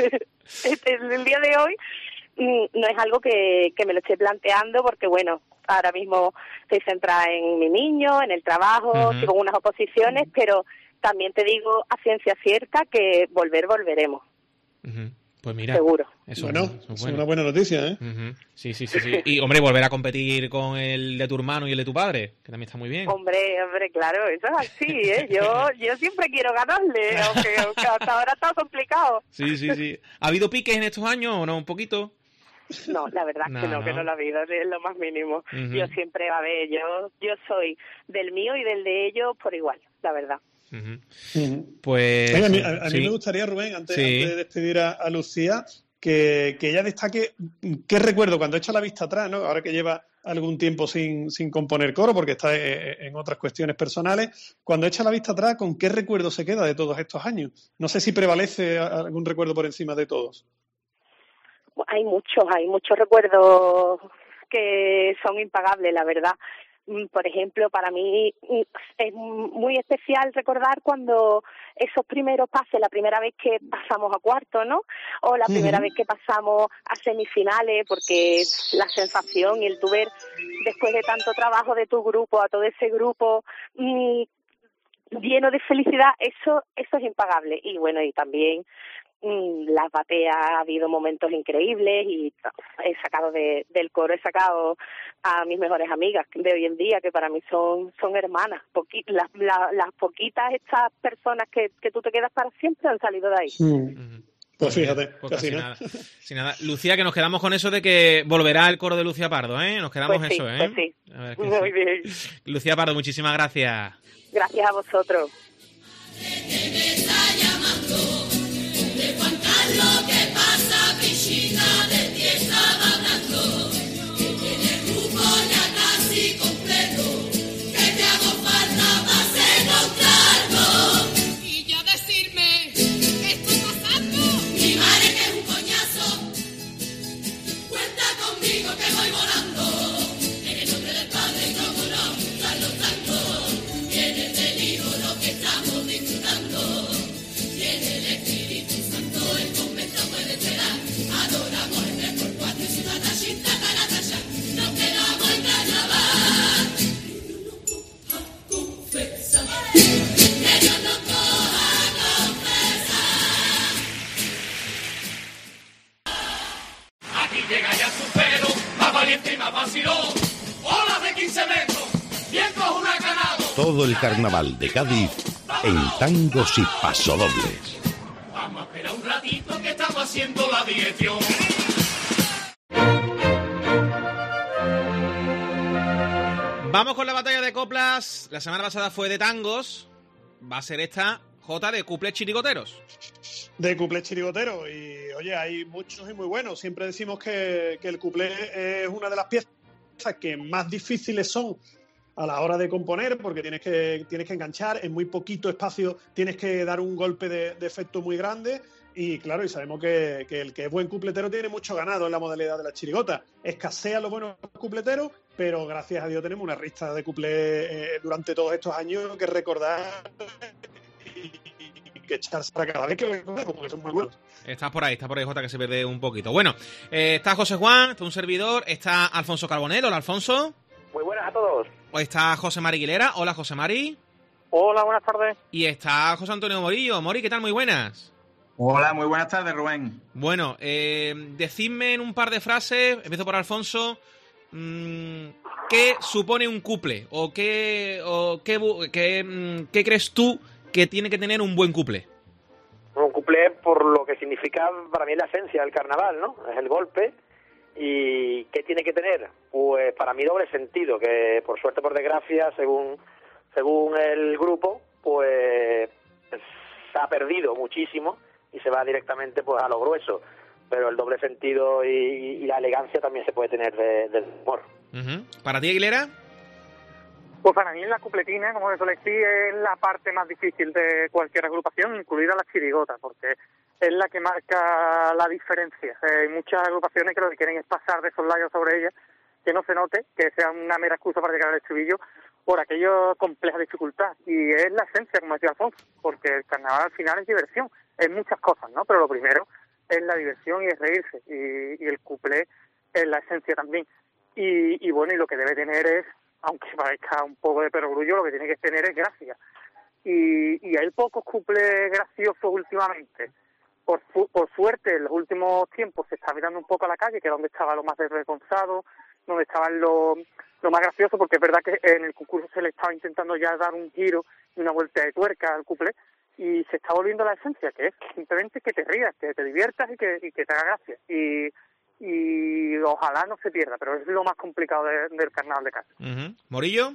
el día de hoy, no es algo que me lo esté planteando, porque bueno, ahora mismo estoy centrada en mi niño, en el trabajo, sigo unas oposiciones, pero también te digo a ciencia cierta que volveremos. Pues mira, seguro. Eso es una buena noticia, ¿eh? Sí. Y, hombre, volver a competir con el de tu hermano y el de tu padre, que también está muy bien. Hombre, claro, eso es así, ¿eh? Yo siempre quiero ganarle, aunque hasta ahora está complicado. Sí. ¿Ha habido piques en estos años o no? ¿Un poquito? No, la verdad es que no lo ha habido, es lo más mínimo. Yo siempre, yo soy del mío y del de ellos por igual, la verdad. Pues a mí me gustaría, Rubén, antes de despedir a Lucía, que ella destaque qué recuerdo cuando echa la vista atrás, ¿no? Ahora que lleva algún tiempo sin componer coro porque está en otras cuestiones personales, cuando echa la vista atrás, ¿con qué recuerdo se queda de todos estos años? No sé si prevalece algún recuerdo por encima de todos. Hay muchos recuerdos que son impagables, la verdad. Por ejemplo, para mí es muy especial recordar cuando esos primeros pases, la primera vez que pasamos a cuarto, ¿no? O la primera vez que pasamos a semifinales, porque la sensación y el tu ver después de tanto trabajo de tu grupo, a todo ese grupo lleno de felicidad, eso es impagable. Y bueno, y también las bateas, ha habido momentos increíbles y he sacado del coro, he sacado a mis mejores amigas de hoy en día, que para mí son hermanas. Las poquitas estas personas que tú te quedas para siempre han salido de ahí. Pues fíjate, pues casi nada. Sin nada. Lucía, que nos quedamos con eso de que volverá el coro de Lucía Pardo, ¿eh? Nos quedamos pues sí, eso, ¿eh? Pues sí. A ver, que muy sí. bien. Lucía Pardo, muchísimas gracias. Gracias a vosotros. De Juan Carlos, ¿qué pasa, Pichina? De ti estaba hablando, que tiene el grupo ya casi completo, que te hago falta para ser contrato. Y ya decirme, ¿qué estoy pasando? Mi madre que es un coñazo, cuenta conmigo que voy volando, en el nombre del Padre y como no, los tantos, viene del hijo lo que estamos disfrutando, viene el Espíritu Santo, el convento puede esperar, adoramos el 3x4 y su tatachita caratasha, nos quedamos en carnaval. Confesa, que Dios nos coja a confesar. Aquí llega ya su pelo, más valiente y más vacilón, olas de 15 metros, vientos huracanados. Todo el carnaval de Cádiz en tangos y pasodobles. Vamos a esperar un ratito que estamos haciendo la dirección. Vamos con la batalla de coplas. La semana pasada fue de tangos. Va a ser esta, Jota, de cuplés chirigoteros. De cuplés chirigoteros. Y oye, hay muchos y muy buenos. Siempre decimos que el cuplé es una de las piezas que más difíciles son a la hora de componer, porque tienes que enganchar en muy poquito espacio, tienes que dar un golpe de efecto muy grande. Y claro, y sabemos que el que es buen cupletero tiene mucho ganado en la modalidad de la chirigota. Escasean los buenos cupleteros, pero gracias a Dios tenemos una rista de cuplés durante todos estos años que recordar y que echarse para cada vez que lo recordemos, porque son muy buenos. Está por ahí, Jota, que se pierde un poquito. Bueno, está José Juan, está un servidor, está Alfonso Carbonell. Hola, Alfonso. Muy buenas a todos. Está José Mari Aguilera. Hola, José Mari. Hola, buenas tardes. Y está José Antonio Morillo. Mori, ¿qué tal? Muy buenas. Hola, muy buenas tardes, Rubén. Bueno, decidme en un par de frases, empiezo por Alfonso, ¿qué supone un cuple? ¿O qué crees tú que tiene que tener un buen cuple? Un cuplé, por lo que significa para mí la esencia del carnaval, ¿no? Es el golpe. ¿Y qué tiene que tener? Pues para mí doble sentido, que por suerte, por desgracia, según el grupo, pues se ha perdido muchísimo y se va directamente pues a lo grueso. Pero el doble sentido y la elegancia también se puede tener del humor. ¿Para ti, Aguilera? Pues para mí la cupletina, como se suele decir, es la parte más difícil de cualquier agrupación, incluida la chirigota, porque es la que marca la diferencia. Hay muchas agrupaciones que lo que quieren es pasar de soslayo sobre ella, que no se note, que sea una mera excusa para llegar al estribillo, por aquello compleja dificultad. Y es la esencia, como decía Alfonso, porque el carnaval al final es diversión, es muchas cosas, ¿no? Pero lo primero es la diversión y es reírse, y el cuplé es la esencia también. Y bueno, y lo que debe tener es, aunque parezca un poco de perogrullo, lo que tiene que tener es gracia. Y hay pocos cuplés graciosos últimamente. Por suerte, en los últimos tiempos se está mirando un poco a la calle, que es donde estaba lo más desvergonzado, donde estaban lo más gracioso, porque es verdad que en el concurso se le estaba intentando ya dar un giro y una vuelta de tuerca al cuplé, y se está volviendo la esencia, que es simplemente que te rías, que te diviertas y que te haga gracia. Y ojalá no se pierda, pero es lo más complicado del carnaval de Cádiz. ¿Morillo?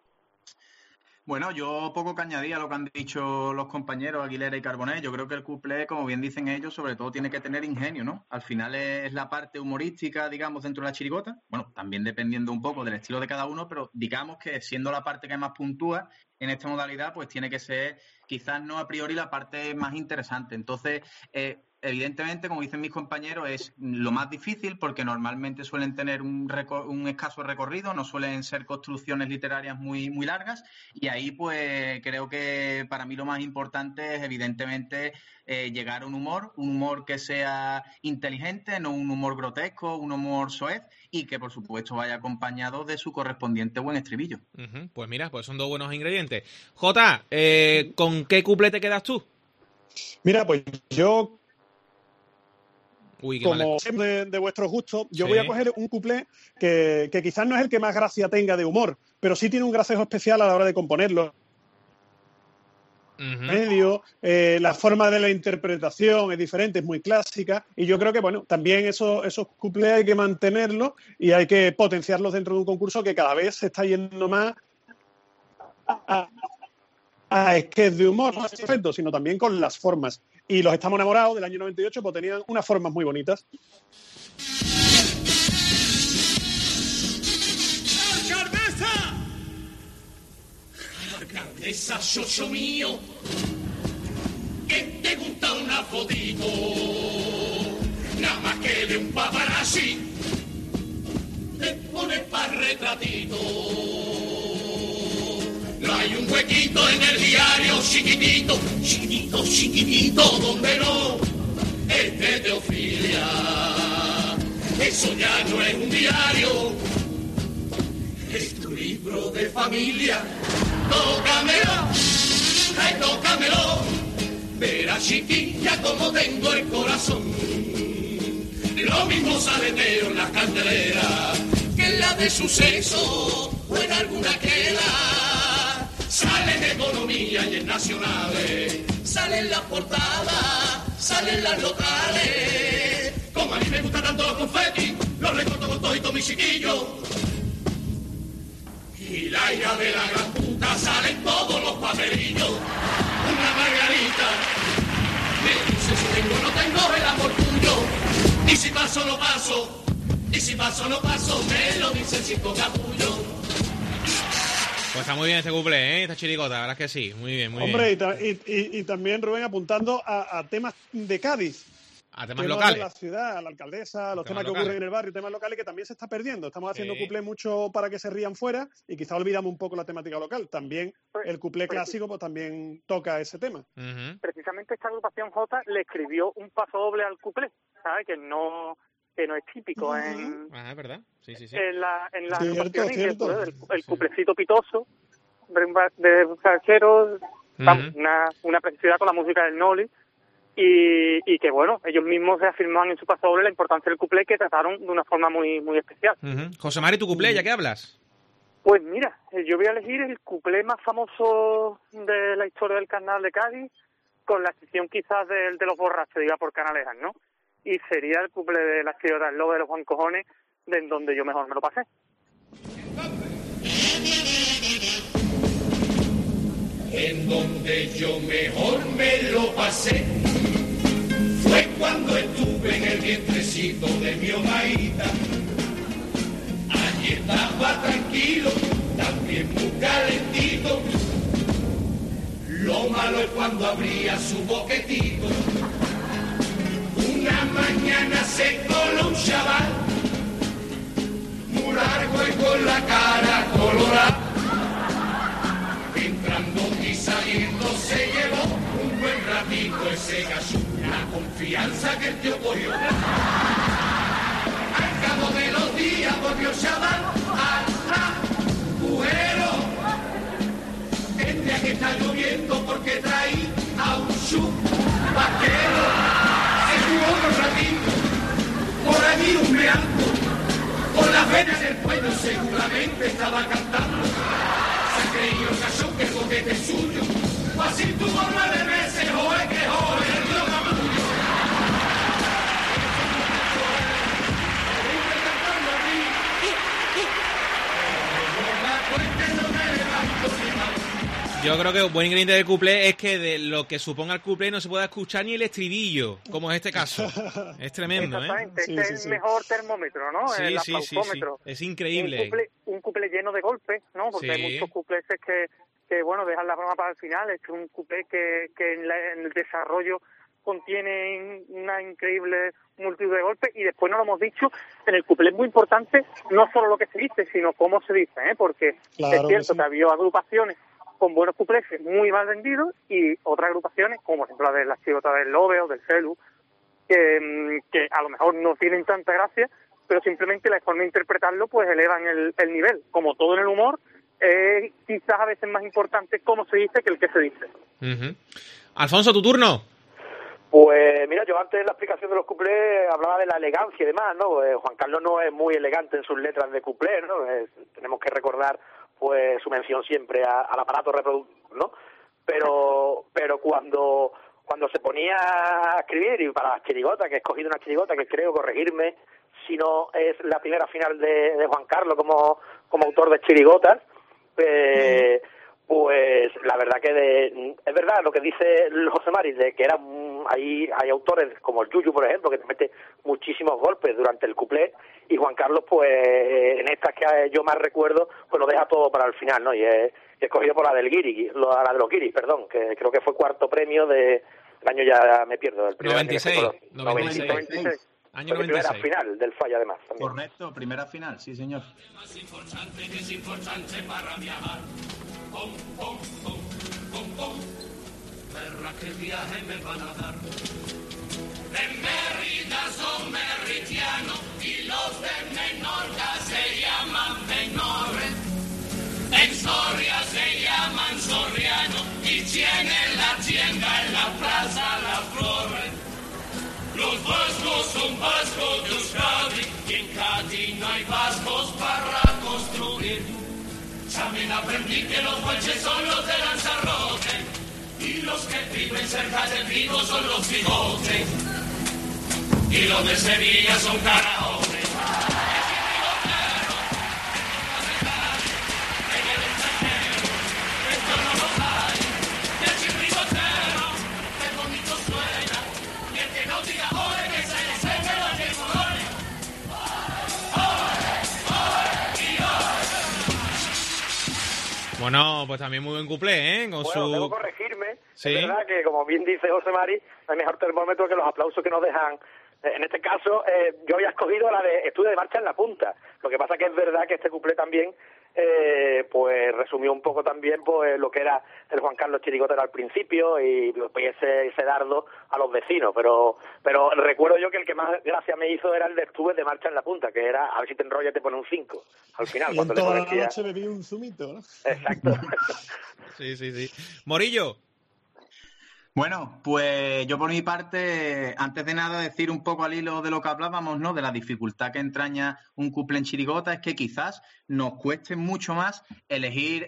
Bueno, yo poco que añadir a lo que han dicho los compañeros Aguilera y Carbonell. Yo creo que el cuplé, como bien dicen ellos, sobre todo tiene que tener ingenio, ¿no? Al final es la parte humorística, digamos, dentro de la chirigota. Bueno, también dependiendo un poco del estilo de cada uno, pero digamos que siendo la parte que más puntúa en esta modalidad, pues tiene que ser quizás no a priori la parte más interesante. Entonces, evidentemente, como dicen mis compañeros, es lo más difícil porque normalmente suelen tener un escaso recorrido, no suelen ser construcciones literarias muy, muy largas, y ahí pues creo que para mí lo más importante es evidentemente llegar a un humor que sea inteligente, no un humor grotesco, un humor soez, y que por supuesto vaya acompañado de su correspondiente buen estribillo. Pues mira, pues son dos buenos ingredientes. Jota, ¿con qué cuplé te quedas tú? Mira, pues yo Uy, qué como de vuestros gustos, yo voy a coger un cuplé que quizás no es el que más gracia tenga de humor, pero sí tiene un gracejo especial a la hora de componerlo. Medio, la forma de la interpretación es diferente, es muy clásica, y yo creo que bueno, también esos cuplés hay que mantenerlos y hay que potenciarlos dentro de un concurso que cada vez se está yendo más a sketch de humor, no efecto, sino también con las formas. Y los Estamos Enamorados del año 98 pues tenían unas formas muy bonitas. Esa chocho mío, que te gusta una fotito, nada más que de un paparazzi, te pones pa' retratito. No hay un huequito en el diario chiquitito, chiquitito, chiquitito, donde no esté Teofilia. Eso ya no es un diario, es tu libro de familia. Tócamelo, ay, tócamelo, verás chiquilla como tengo el corazón. Lo mismo saleteo en las candeleras que en la de suceso o en alguna queda. Salen economía y en nacionales, salen las portadas, salen las locales. Como a mí me gusta tanto los confetis, los recorto con todo y con mi chiquillo. Y la hija de la gran puta salen todos los papelillos. Una margarita me dice si tengo o no tengo el amor tuyo. Y si paso no paso, y si paso no paso, me lo dicen sin capullo. Pues está muy bien este cuplé, ¿eh? Esta chirigota, la verdad es que sí. Muy bien, muy Hombre, bien. y también Rubén apuntando a temas de Cádiz. A temas locales. De la ciudad, a la alcaldesa, los temas que ocurren en el barrio, temas locales que también se está perdiendo. Estamos haciendo cuplé mucho para que se rían fuera y quizá olvidamos un poco la temática local. También el cuplé clásico pues también toca ese tema. Precisamente esta agrupación J le escribió un paso doble al cuplé, ¿sabes? Que no es típico en... es verdad. Sí. En las agrupaciones, cierto. El cuplecito pitoso de Carchero, una preciosidad con la música del Noli. Y que bueno, ellos mismos se afirmaban en su paso doble la importancia del cuplé, que trataron de una forma muy muy especial. José Mari, ¿tu cuplé, ya que hablas? Pues mira, yo voy a elegir el cuplé más famoso de la historia del Carnaval de Cádiz, con la excepción quizás de los borrachos, diga por Canalejas, ¿no? Y sería el cuplé de la criollas del Lobo de los Juan Cojones, de donde yo mejor me lo pasé. En donde yo mejor me lo pasé fue cuando estuve en el vientrecito de mi omaíta. Allí estaba tranquilo, también muy calentito. Lo malo es cuando abría su boquetito. Una mañana se coló un chaval, muy largo y con la cara colorada. Entrando y saliendo se llevó un buen ratito ese gallo, la confianza que el tío cogió. Al cabo de los días volvió chaval al agujero. Tendría que estar lloviendo porque traí a un chupaquero. Se jugó un ratito, por allí humeando, con las venas del cuello seguramente estaba cantando. Creí el cachón que el boquete es suyo, así tuvo 9 meses, joe que joe, el tío capullo. Yo creo que un buen ingrediente del cuplé es que de lo que suponga el cuplé no se pueda escuchar ni el estribillo, como es este caso. Es tremendo, exactamente, este es el mejor termómetro, ¿no? El aplautómetro. Es increíble. Un cuplé lleno de golpes, ¿no? Porque hay muchos cuplés que bueno, dejan la broma para el final. Este es un cuplé que en el desarrollo contiene una increíble multitud de golpes, y después no lo hemos dicho, en el cuplé es muy importante no solo lo que se dice, sino cómo se dice, ¿eh? Porque claro, es cierto que ha habido agrupaciones con buenos cuplés muy mal vendidos y otras agrupaciones, como por ejemplo la de las chigotas del Lobe o del Celu, que a lo mejor no tienen tanta gracia, pero simplemente la forma de interpretarlo pues elevan el nivel. Como todo en el humor, quizás a veces más importante cómo se dice que el que se dice. Alfonso, tu turno. Pues mira, yo antes en la explicación de los cuplés hablaba de la elegancia y demás, ¿no? Juan Carlos no es muy elegante en sus letras de cuplés, ¿no? Tenemos que recordar pues su mención siempre al aparato reproductor, ¿no? Pero cuando se ponía a escribir, y para las chirigotas, que he escogido una chirigota que creo, corregirme, si no es la primera final de Juan Carlos como autor de chirigotas, pues la verdad que es verdad lo que dice José Mari, de que hay autores como el Yuyu, por ejemplo, que te mete muchísimos golpes durante el cuplé, y Juan Carlos, pues en estas que yo más recuerdo, pues lo deja todo para el final, ¿no? Y he escogido por la del Guiri, la de los Guiris, perdón, que creo que fue cuarto premio el año ya me pierdo, el primer 96. año 96. Año 96. Primera final del Falla, además. También. Correcto, primera final, sí, señor. Más importante que es importante para viajar. Pom, pom, pom, pom, pom. Perra, qué viaje me van a dar. De Mérida son meridianos y los de Menorca se llaman menores. En Soria se llaman sorianos y tienen la tienda en la plaza Las Flores. Los vascos son vascos de Euskadi y en Cádiz no hay vascos para construir. También aprendí que los guanches son los de Lanzarote y los que viven cerca de Vigo son los bigotes y los de Sevilla son carajones. Bueno, pues también muy buen cuplé, ¿eh? Debo corregirme. ¿Sí? Es verdad que, como bien dice José Mari, no hay mejor termómetro que los aplausos que nos dejan. En este caso, yo había escogido la de Estudio de Marcha en la Punta. Lo que pasa que es verdad que este cuplé también, pues resumió un poco también pues lo que era el Juan Carlos Chirigotero al principio y pues, ese dardo a los vecinos. Pero recuerdo yo que el que más gracia me hizo era el de Estuve de Marcha en la Punta, que era a ver si te enrollas te pone un 5 al final. Y cuando en toda le la conocía. noche bebí un zumito, ¿no? Exacto. Sí. Morillo. Bueno, pues yo por mi parte, antes de nada decir un poco al hilo de lo que hablábamos, ¿no? De la dificultad que entraña un cuplé en chirigota, es que quizás nos cueste mucho más elegir,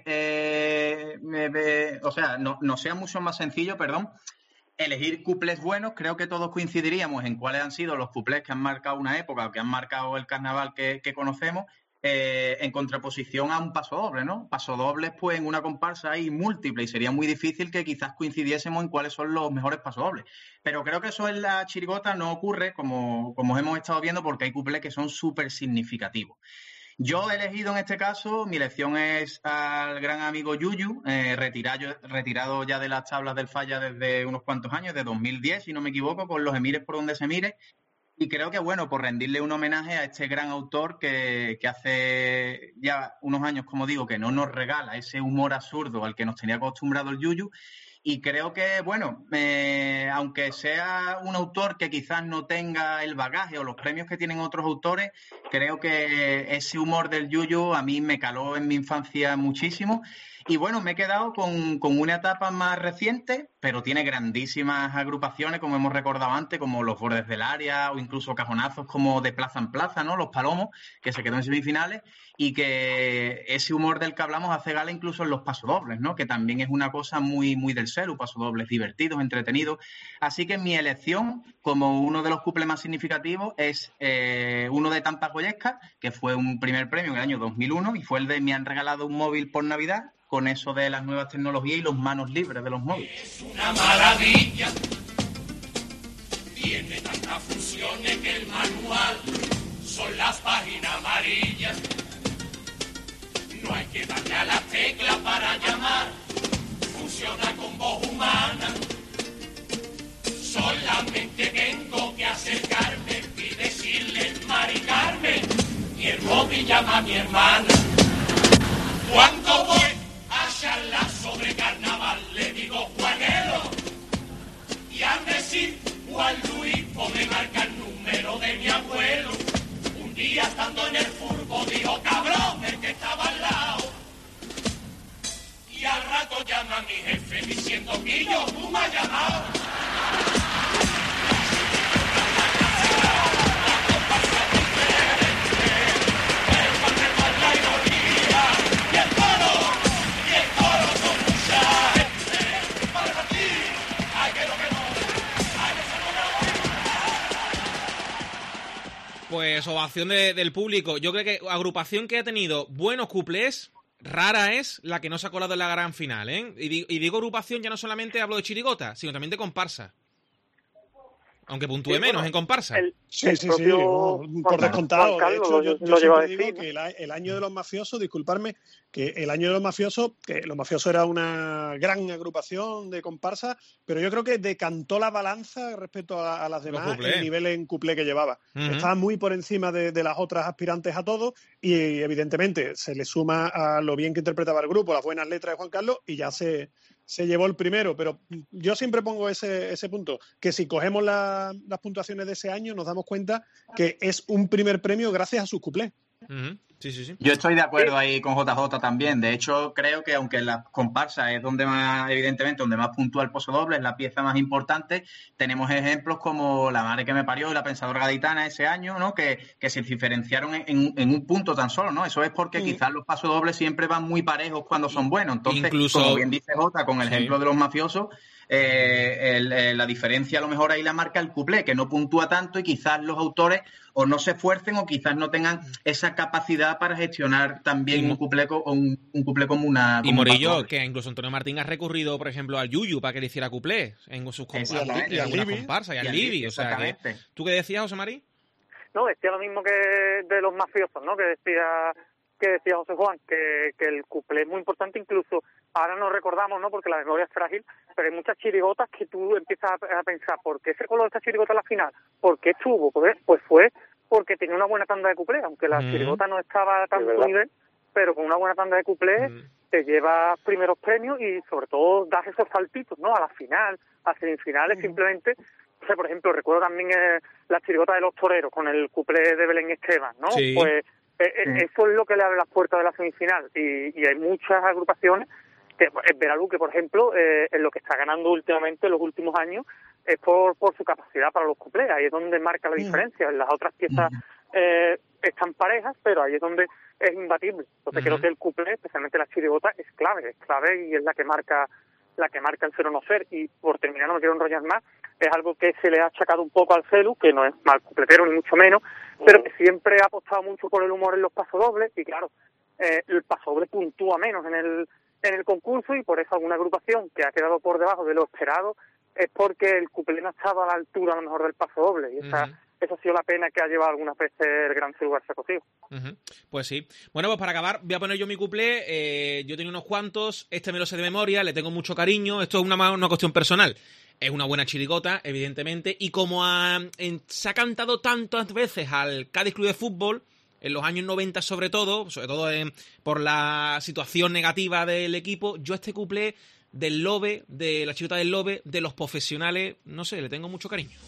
no sea mucho más sencillo, elegir cuplés buenos. Creo que todos coincidiríamos en cuáles han sido los cuplés que han marcado una época o que han marcado el carnaval que conocemos. En contraposición a un pasodoble, ¿no? Pasodobles, pues en una comparsa hay múltiples y sería muy difícil que quizás coincidiésemos en cuáles son los mejores pasodobles. Pero creo que eso en la chirigota no ocurre, como hemos estado viendo, porque hay cuplés que son súper significativos. Yo he elegido en este caso, mi elección es al gran amigo Yuyu, retirado ya de las tablas del Falla desde unos cuantos años, de 2010, si no me equivoco, con los Emires por donde se mire. Y creo que, bueno, por rendirle un homenaje a este gran autor que hace ya unos años, como digo, que no nos regala ese humor absurdo al que nos tenía acostumbrado el Yuyu. Y creo que, bueno, aunque sea un autor que quizás no tenga el bagaje o los premios que tienen otros autores, creo que ese humor del Yuyu a mí me caló en mi infancia muchísimo. Y bueno, me he quedado con una etapa más reciente, pero tiene grandísimas agrupaciones, como hemos recordado antes, como Los Bordes del Área o incluso cajonazos como De Plaza en Plaza, ¿no? Los Palomos, que se quedó en semifinales, y que ese humor del que hablamos hace gala incluso en los pasodobles, ¿no? Que también es una cosa muy, muy del celu, pasodobles divertidos, entretenidos. Así que mi elección, como uno de los cuplés más significativos, es uno de Tampas Goyescas, que fue un primer premio en el año 2001 y fue el de Me han regalado un móvil por Navidad, con eso de las nuevas tecnologías y los manos libres de los móviles. Es una maravilla, tiene tantas funciones que el manual son las páginas amarillas. No hay que darle a la tecla para llamar, funciona con voz humana. Solamente tengo que acercarme y decirle Mari Carmen, y el móvil llama a mi hermana. Cuando voy a charlar sobre carnaval, le digo Juanelo, y al decir Juan Luis, pues me marca el número de mi abuelo. Un día estando en el furbo dijo cabrón el que estaba al lado, y al rato llama a mi jefe diciendo Guillo, tú me has llamado. Pues ovación del público. Yo creo que agrupación que ha tenido buenos cuplés, rara es la que no se ha colado en la gran final, ¿eh? Y digo agrupación, ya no solamente hablo de chirigota, sino también de comparsa. Aunque puntúe menos en comparsa. Sí, por descontado. De hecho, yo siempre digo que el año de los mafiosos, disculparme, que el año de los mafiosos era una gran agrupación de comparsa, pero yo creo que decantó la balanza respecto a las demás el nivel en cuplé que llevaba. Estaba muy por encima de las otras aspirantes a todo y evidentemente se le suma a lo bien que interpretaba el grupo, las buenas letras de Juan Carlos y ya se llevó el primero, pero yo siempre pongo ese punto, que si cogemos las puntuaciones de ese año nos damos cuenta que es un primer premio gracias a sus cuplés. Sí. Yo estoy de acuerdo ahí con JJ también. De hecho, creo que aunque la comparsa es donde más, evidentemente, donde más puntúa el pasodoble, es la pieza más importante, tenemos ejemplos como La madre que me parió y La pensadora gaditana ese año, ¿no? Que se diferenciaron en un punto tan solo, ¿no? Eso es porque quizás los pasodobles siempre van muy parejos cuando son buenos. Entonces, incluso, como bien dice Jota, con el ejemplo de los mafiosos, la diferencia a lo mejor ahí la marca el cuplé, que no puntúa tanto y quizás los autores o no se esfuercen o quizás no tengan esa capacidad para gestionar también un cuplé como una... Y Morillo, que incluso Antonio Martín ha recurrido, por ejemplo, al Yuyu para que le hiciera cuplé en sus comparsas y al Libi. O sea, ¿tú qué decías, José Mari? No, decía lo mismo que de los mafiosos, ¿no? Que decía José Juan, que el cuplé es muy importante, incluso ahora nos recordamos, ¿no? Porque la memoria es frágil, pero hay muchas chirigotas que tú empiezas a pensar, ¿por qué se coló esta chirigota a la final? ¿Por qué estuvo? Pues fue porque tenía una buena tanda de cuplé, aunque la chirigota no estaba a tanto nivel, pero con una buena tanda de cuplé te llevas primeros premios y sobre todo das esos saltitos, ¿no? A la final, a semifinales, simplemente. O sea, por ejemplo, recuerdo también la chirigota de los toreros con el cuplé de Belén Esteban, ¿no? Sí. Pues eso es lo que le abre las puertas de la semifinal y hay muchas agrupaciones que Veralú, que por ejemplo en lo que está ganando últimamente en los últimos años es por su capacidad para los cuplés. Ahí es donde marca la diferencia. En las otras piezas están parejas, pero ahí es donde es imbatible. Entonces creo que el cuplé, especialmente la chirigota, es clave y es la que marca el ser o no ser. Y por terminar, no me quiero enrollar más, es algo que se le ha achacado un poco al Celu, que no es mal cupletero ni mucho menos, pero que siempre ha apostado mucho por el humor en los pasodobles y claro, el pasodoble puntúa menos en el concurso y por eso alguna agrupación que ha quedado por debajo de lo esperado es porque el cuplé no estaba a la altura a lo mejor del pasodoble y esa ha sido la pena que ha llevado algunas veces el Gran Celu García Cosío. Pues sí. Bueno, pues para acabar voy a poner yo mi cuplé. Yo tenía unos cuantos, este me lo sé de memoria, le tengo mucho cariño, esto es una cuestión personal. Es una buena chirigota, evidentemente, y como se ha cantado tantas veces al Cádiz Club de Fútbol, en los años 90 sobre todo por la situación negativa del equipo, yo este cuplé del Lobe, de la chirigota del Lobe, de los profesionales, no sé, le tengo mucho cariño.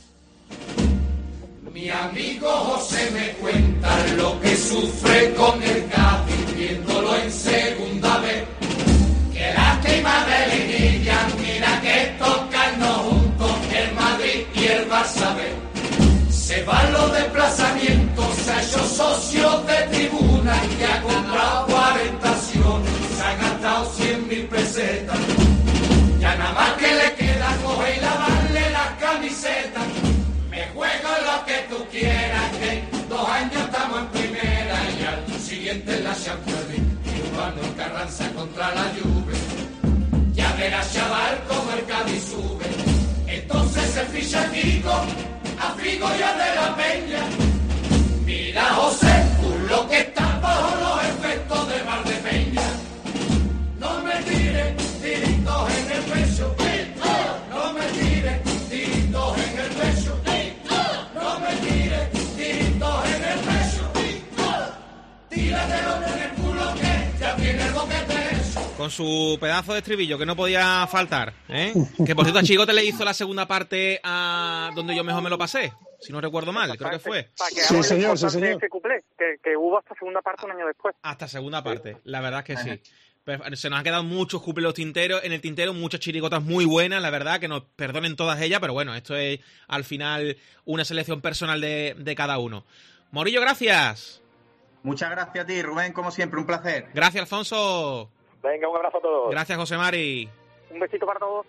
Mi amigo José me cuenta lo que sufre con el Cádiz viéndolo en segunda vez. Qué lástima de liguilla, mira que tocarnos juntos el Madrid y el Barça B. Se van los desplazamientos, se ha hecho socio de tribuna y ha comprado 40 acciones, se han gastado 100.000 pesetas. Ya nada más que le queda coger y lavarle las camisetas. Me juego lo que tú quieras, que en 2 años estamos en primera y al siguiente en la Champions League. Y jugando en Carranza contra la Juve. Ya verás, chaval, como el Cádiz sube. Entonces se ficha a Kiko, a Figo y a De la Peña. Mira, José, tú lo que estás bajo los efectos de Valdepeña. No me tires tiritos en el pecho. No me tires tiritos en el pecho. No me tires tiritos en el pecho. Tíratelo en el culo que ya tiene el boquete hecho. Con su pedazo de estribillo que no podía faltar, ¿eh? Que por cierto a Chigote le hizo la segunda parte a donde yo mejor me lo pasé, si no recuerdo mal, creo que fue. Sí, señor. Ese cuplé, que hubo hasta segunda parte un año después. Hasta segunda parte, la verdad es que sí. Pero se nos han quedado muchos cuples en el tintero, muchas chirigotas muy buenas, la verdad, que nos perdonen todas ellas, pero bueno, esto es al final una selección personal de cada uno. Morillo, gracias. Muchas gracias a ti, Rubén, como siempre, un placer. Gracias, Alfonso. Venga, un abrazo a todos. Gracias, José Mari. Un besito para todos.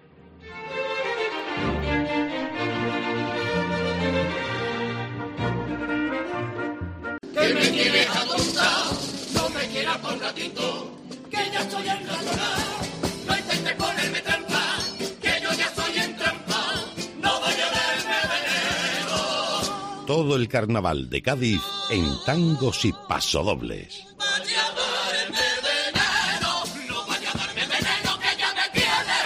que me tienes atontado, no me quieras por gatito, que ya estoy enratonado. No intentes ponerme trampa, que yo ya estoy entrampado, no vaya a darme veneno. Todo el carnaval de Cádiz en tangos y pasodobles. Vaya a darme veneno, no vaya a darme veneno, que ya me tienes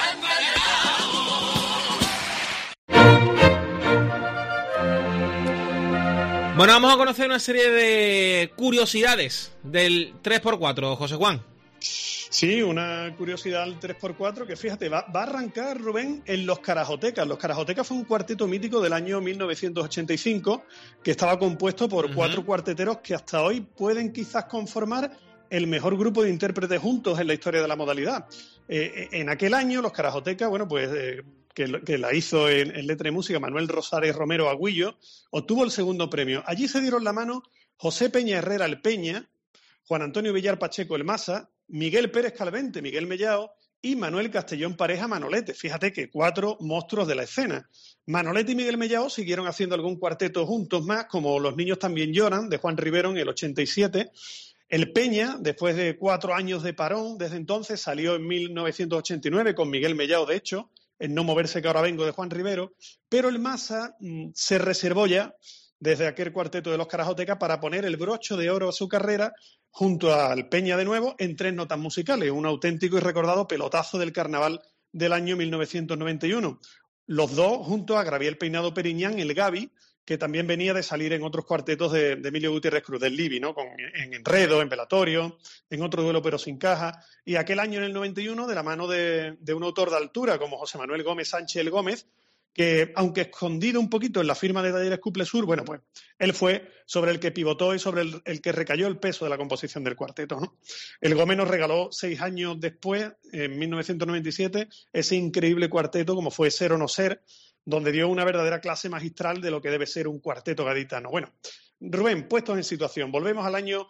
envenenado. Bueno, vamos a conocer una serie de curiosidades del 3x4, José Juan. Sí, una curiosidad al 3x4 que fíjate, va a arrancar, Rubén, en Los Carajotecas. Los Carajotecas fue un cuarteto mítico del año 1985 que estaba compuesto por 4 cuarteteros que hasta hoy pueden quizás conformar el mejor grupo de intérpretes juntos en la historia de la modalidad. En aquel año, Los Carajotecas, bueno, pues que la hizo en letra y música Manuel Rosales Romero Agüillo, obtuvo el segundo premio. Allí se dieron la mano José Peña Herrera el Peña, Juan Antonio Villar Pacheco el Masa, Miguel Pérez Calvente, Miguel Mellao y Manuel Castellón Pareja Manolete. Fíjate que 4 monstruos de la escena. Manolete y Miguel Mellao siguieron haciendo algún cuarteto juntos más, como Los niños también lloran, de Juan Rivero en el 87. El Peña, después de 4 años de parón, desde entonces salió en 1989 con Miguel Mellao, de hecho, en No moverse que ahora vengo de Juan Rivero, pero el Masa se reservó ya desde aquel cuarteto de Los Carajotecas para poner el broche de oro a su carrera junto al Peña de nuevo en 3 notas musicales, un auténtico y recordado pelotazo del carnaval del año 1991. Los dos junto a Gabriel Peinado Periñán, el Gaby, que también venía de salir en otros cuartetos de Emilio Gutiérrez Cruz, del Libi, ¿no? En Enredo, en Velatorio, en Otro duelo pero sin caja. Y aquel año, en el 91, de la mano de un autor de altura como José Manuel Gómez Sánchez el Gómez, que aunque escondido un poquito en la firma de Talleres Cuple Sur, bueno, pues él fue sobre el que pivotó y sobre el que recayó el peso de la composición del cuarteto, ¿no? El Gómez nos regaló 6 años después, en 1997, ese increíble cuarteto como fue Ser o no ser, donde dio una verdadera clase magistral de lo que debe ser un cuarteto gaditano. Bueno, Rubén, puestos en situación, volvemos al año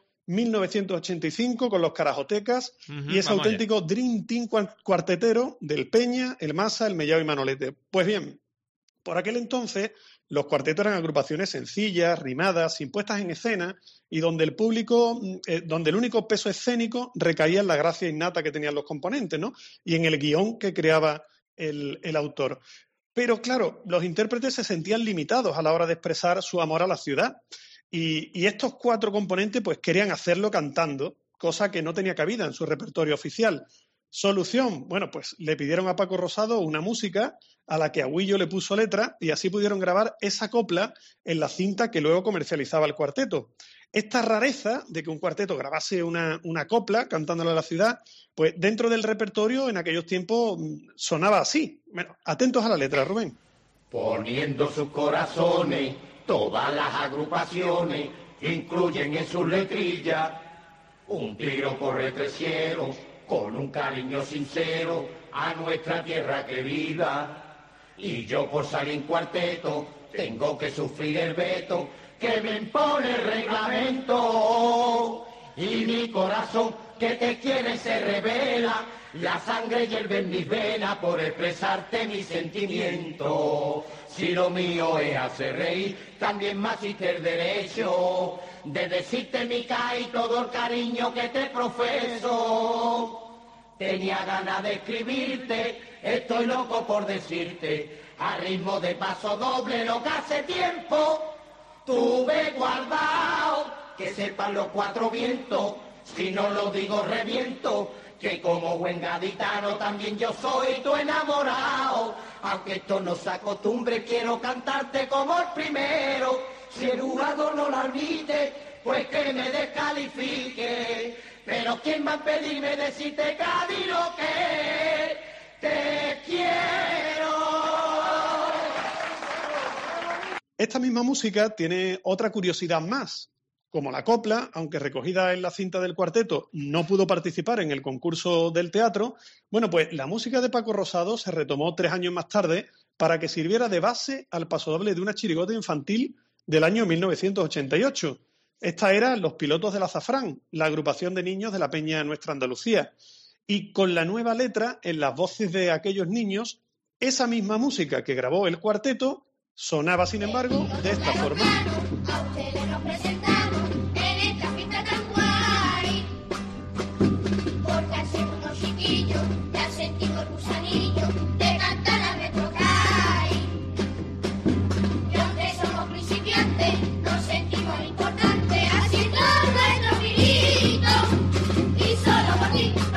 1985 con Los Carajotecas y ese auténtico Dream Team cuartetero del Peña, el Masa, el Mellao y Manolete. Pues bien, por aquel entonces los cuartetos eran agrupaciones sencillas, rimadas, sin puestas en escena y donde el público, donde el único peso escénico recaía en la gracia innata que tenían los componentes, ¿no? Y en el guión que creaba el autor. Pero claro, los intérpretes se sentían limitados a la hora de expresar su amor a la ciudad y estos 4 componentes pues querían hacerlo cantando, cosa que no tenía cabida en su repertorio oficial. Solución, bueno, pues le pidieron a Paco Rosado una música a la que Agüillo le puso letra y así pudieron grabar esa copla en la cinta que luego comercializaba el cuarteto. Esta rareza de que un cuarteto grabase una copla cantándola a la ciudad, pues dentro del repertorio en aquellos tiempos sonaba así. Bueno, atentos a la letra, Rubén. Poniendo sus corazones, todas las agrupaciones incluyen en sus letrillas un tiro por el cielo, con un cariño sincero a nuestra tierra querida. Y yo por salir en cuarteto tengo que sufrir el veto que me impone el reglamento. Y mi corazón que te quiere se revela, la sangre hierve en mis venas por expresarte mi sentimiento. Si lo mío es hacer reír, también me asiste el derecho de decirte mi y todo el cariño que te profeso. Tenía ganas de escribirte, estoy loco por decirte, a ritmo de paso doble lo que hace tiempo tuve guardado. Que sepan los 4 vientos, si no lo digo reviento, que como buen gaditano también yo soy tu enamorado. Aunque esto no se acostumbre, quiero cantarte como el primero. Si el jurado no lo admite, pues que me descalifique. Pero ¿quién va a pedirme decirte, Cádiz, lo que te quiero? Esta misma música tiene otra curiosidad más. Como la copla, aunque recogida en la cinta del cuarteto, no pudo participar en el concurso del teatro, bueno, pues la música de Paco Rosado se retomó 3 años más tarde para que sirviera de base al pasodoble de una chirigota infantil del año 1988. Esta era Los Pilotos del Azafrán, la agrupación de niños de la Peña Nuestra Andalucía. Y con la nueva letra, en las voces de aquellos niños, esa misma música que grabó el cuarteto sonaba, sin embargo, de esta forma. A ustedes nos presentamos en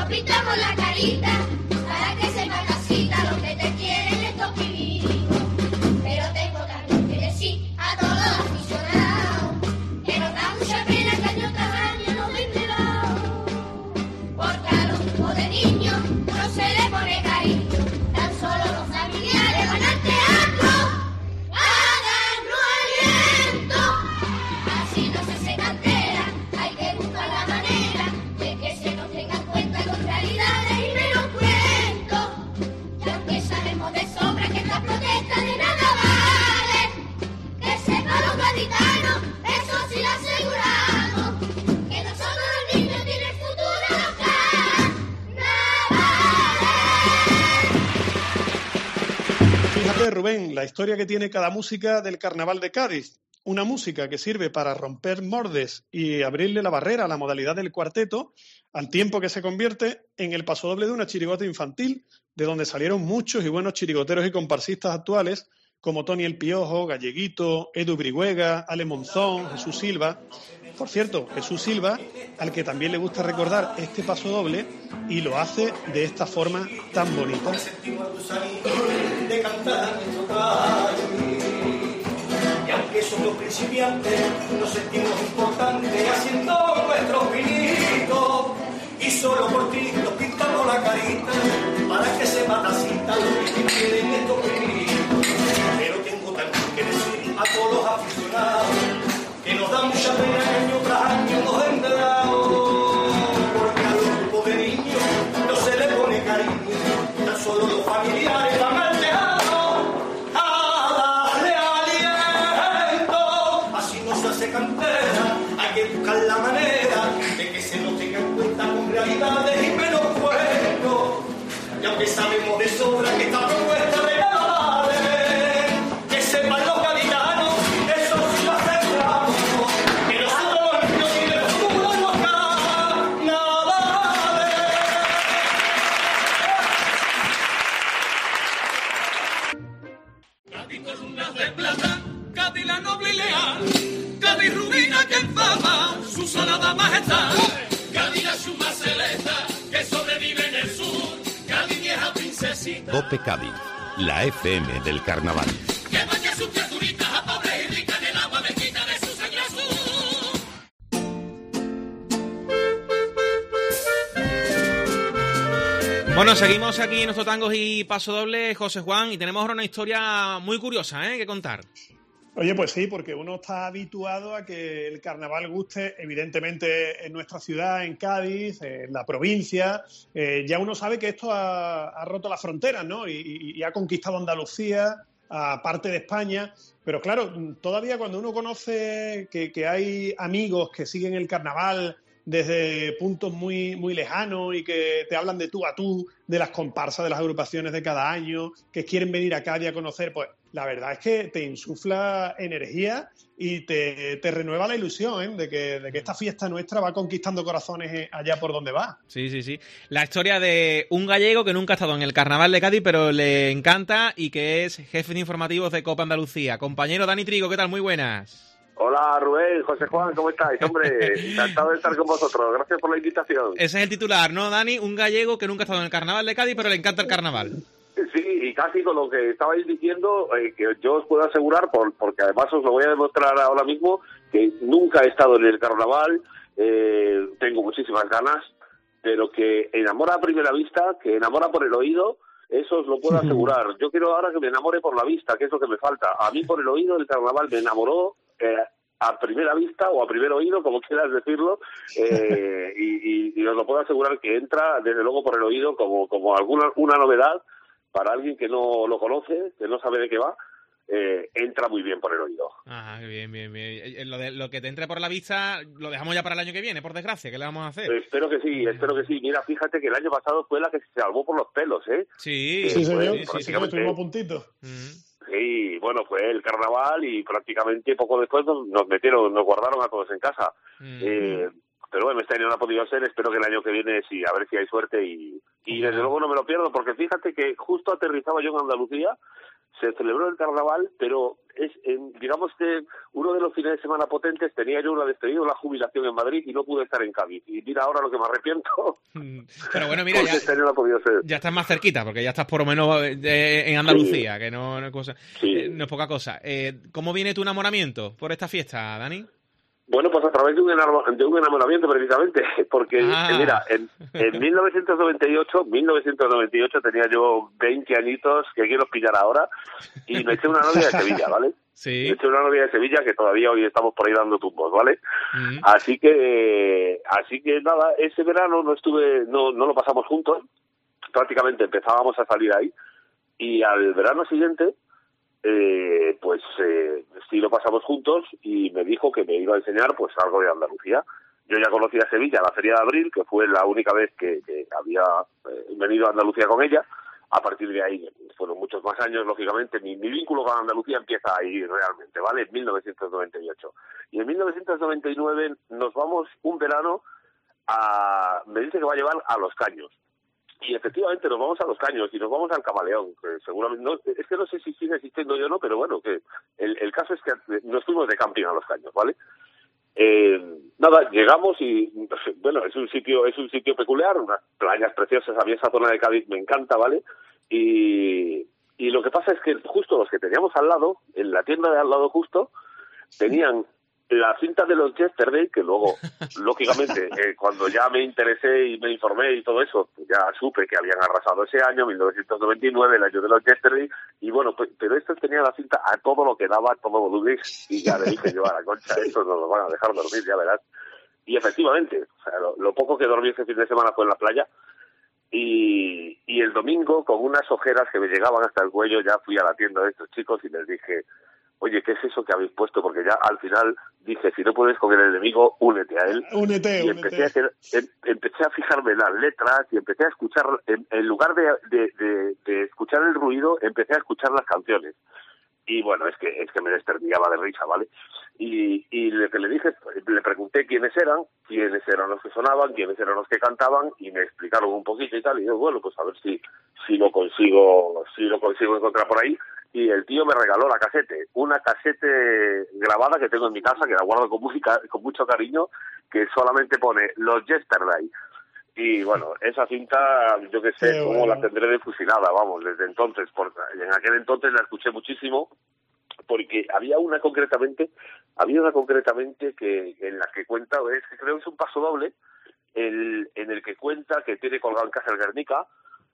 nos pintamos la carita para que sepa casita lo que te quieren estos pibijos. Pero tengo también que decir a todos los aficionados que nos da mucha pena que año tras año nos ven de lado. Porque a los hijos de niños no se les pone cariño, tan solo los familiares van al teatro a darnos aliento. Así no se hace cantera, hay que buscar la manera de que se nos tenga en cuenta con realidades y menos cuentos. Y aunque sabemos de sobra que esta protesta de nada vale, que sepan los gaditanos, eso sí lo aseguramos, que nosotros los niños tienen futuro en los carnavales. Fíjate, Rubén, la historia que tiene cada música del Carnaval de Cádiz. Una música que sirve para romper moldes y abrirle la barrera a la modalidad del cuarteto, al tiempo que se convierte en el pasodoble de una chirigota infantil, de donde salieron muchos y buenos chirigoteros y comparsistas actuales, como Tony el Piojo, Galleguito, Edu Brihuega, Ale Monzón, Jesús Silva. Por cierto, Jesús Silva, al que también le gusta recordar este pasodoble, y lo hace de esta forma tan bonita. De cantar nuestro gallo. Y aunque somos principiantes, nos sentimos importantes haciendo nuestros pinitos. Y solo por ti nos pintamos la carita para que sepa tacita lo que te quieren estos pinitos. Pero tengo también que decir a todos los aficionados que nos da mucha pena que año tras año nos den de lado. Porque a los grupos de niños no se les pone cariño, tan solo los familiares van al teatro a darle aliento. Así no se hace cantera, hay que buscar la manera de que se nos tenga en cuenta con realidades y menos cuentos. Y aunque sabemos de sobra que esta propuesta de nada vale, que sepan los gaditanos, eso sí lo aseguramos, que nosotros los niños tienen futuro en los carnavales. Cádiz columnas de plata, Cádiz la noble y leal, Cádiz rubina que enfama su salada majestad, Cádiz la suma celesta que sobrevive en el sur, Cádiz vieja princesita. Cope Cádiz, la FM del Carnaval. Que baña sus criaturitas a pobres y ricas en el agua bendita de su sangre azul. Bueno, seguimos aquí en nuestro Tangos y Pasodobles, José Juan, y tenemos ahora una historia muy curiosa, que contar. Oye, pues sí, porque uno está habituado a que el carnaval guste, evidentemente, en nuestra ciudad, en Cádiz, en la provincia. Ya uno sabe que esto ha roto las fronteras, ¿no? Y ha conquistado Andalucía, a parte de España. Pero claro, todavía cuando uno conoce que hay amigos que siguen el carnaval desde puntos muy, muy lejanos y que te hablan de tú a tú, de las comparsas, de las agrupaciones de cada año, que quieren venir a Cádiz a conocer, pues la verdad es que te insufla energía y te renueva la ilusión, de que esta fiesta nuestra va conquistando corazones allá por donde va. Sí, sí, sí. La historia de un gallego que nunca ha estado en el Carnaval de Cádiz, pero le encanta y que es jefe de informativos de Copa Andalucía. Compañero Dani Trigo, ¿qué tal? Muy buenas. Hola Rubén, José Juan, ¿cómo estáis? Hombre, encantado de estar con vosotros, gracias por la invitación. Ese es el titular, ¿no, Dani? Un gallego que nunca ha estado en el Carnaval de Cádiz, pero le encanta el Carnaval. Sí, y casi con lo que estabais diciendo, que yo os puedo asegurar, porque además os lo voy a demostrar ahora mismo, que nunca he estado en el Carnaval, tengo muchísimas ganas, pero que enamora a primera vista, que enamora por el oído, eso os lo puedo asegurar. Yo quiero ahora que me enamore por la vista, que es lo que me falta. A mí por el oído el Carnaval me enamoró a primera vista o a primer oído, como quieras decirlo, y os lo puedo asegurar que entra desde luego por el oído como una novedad para alguien que no lo conoce, que no sabe de qué va. Entra muy bien por el oído. Ah, bien, bien, bien. Lo que te entre por la vista lo dejamos ya para el año que viene, por desgracia. ¿Qué le vamos a hacer? Espero que sí. Mira, fíjate que el año pasado fue la que se salvó por los pelos, ¿eh? Sí, sí, señor. Prácticamente... Estuvimos a puntito. Sí, bueno, fue el Carnaval y prácticamente poco después nos guardaron a todos en casa. Pero bueno, este año no ha podido ser, espero que el año que viene sí, a ver si hay suerte y desde luego no me lo pierdo, porque fíjate que justo aterrizaba yo en Andalucía, se celebró el carnaval, pero digamos que uno de los fines de semana potentes tenía yo una despedida, una jubilación en Madrid y no pude estar en Cádiz. Y mira ahora lo que me arrepiento. Pero bueno, mira, no ha podido ser. Ya estás más cerquita, porque ya estás por lo menos en Andalucía, que no es cosa, no es poca cosa. ¿Cómo viene tu enamoramiento por esta fiesta, Dani? Bueno, pues a través de un enamoramiento precisamente, porque mira, en 1998 tenía yo 20 añitos, que quiero pillar ahora, y me eché una novia de Sevilla, ¿vale? Sí. Me eché una novia de Sevilla que todavía hoy estamos por ahí dando tumbos, ¿vale? Así que nada, ese verano no lo pasamos juntos, prácticamente empezábamos a salir ahí, y al verano siguiente sí lo pasamos juntos y me dijo que me iba a enseñar pues algo de Andalucía. Yo ya conocía Sevilla, la Feria de Abril, que fue la única vez que había venido a Andalucía con ella. A partir de ahí, fueron muchos más años, lógicamente, mi vínculo con Andalucía empieza ahí realmente, ¿vale? En 1998. Y en 1999 nos vamos un verano me dice que va a llevar a Los Caños. Y efectivamente nos vamos a Los Caños y nos vamos al Camaleón, que seguramente, es que no sé si sigue existiendo yo o no, pero bueno, que el caso es que nos fuimos de camping a Los Caños, ¿vale? Nada, llegamos y, bueno, es un sitio peculiar, unas playas preciosas, a mí esa zona de Cádiz me encanta, ¿vale? Y lo que pasa es que justo los que teníamos al lado, en la tienda de al lado justo, tenían la cinta de los Yesterday, que luego, lógicamente, cuando ya me interesé y me informé y todo eso, pues ya supe que habían arrasado ese año, 1999, el año de los Yesterday, y bueno, pero estos tenían la cinta a todo lo que daba, a todo volumen, y ya le dije yo a la Concha, estos no nos van a dejar dormir, ya verás. Y efectivamente, o sea, lo poco que dormí ese fin de semana fue en la playa, y el domingo, con unas ojeras que me llegaban hasta el cuello, ya fui a la tienda de estos chicos y les dije, oye, ¿qué es eso que habéis puesto? Porque ya al final dije, si no puedes con el enemigo, únete a él. Y empecé a fijarme en las letras y empecé a escuchar, en lugar de escuchar el ruido, empecé a escuchar las canciones. Y bueno, es que me desternillaba de risa, ¿vale? Y lo que le dije, le pregunté quiénes eran los que sonaban, quiénes eran los que cantaban, y me explicaron un poquito y tal, y yo, bueno, pues a ver si lo consigo encontrar por ahí. Y el tío me regaló una casete grabada que tengo en mi casa, que la guardo con mucho cariño, que solamente pone los Yesterday. Y bueno, esa cinta, yo que sé, cómo la tendré de fusilada, vamos, desde entonces, porque en aquel entonces la escuché muchísimo, porque había una concretamente que en la que cuenta, creo que es un paso doble, en el que cuenta que tiene colgado en casa el Guernica,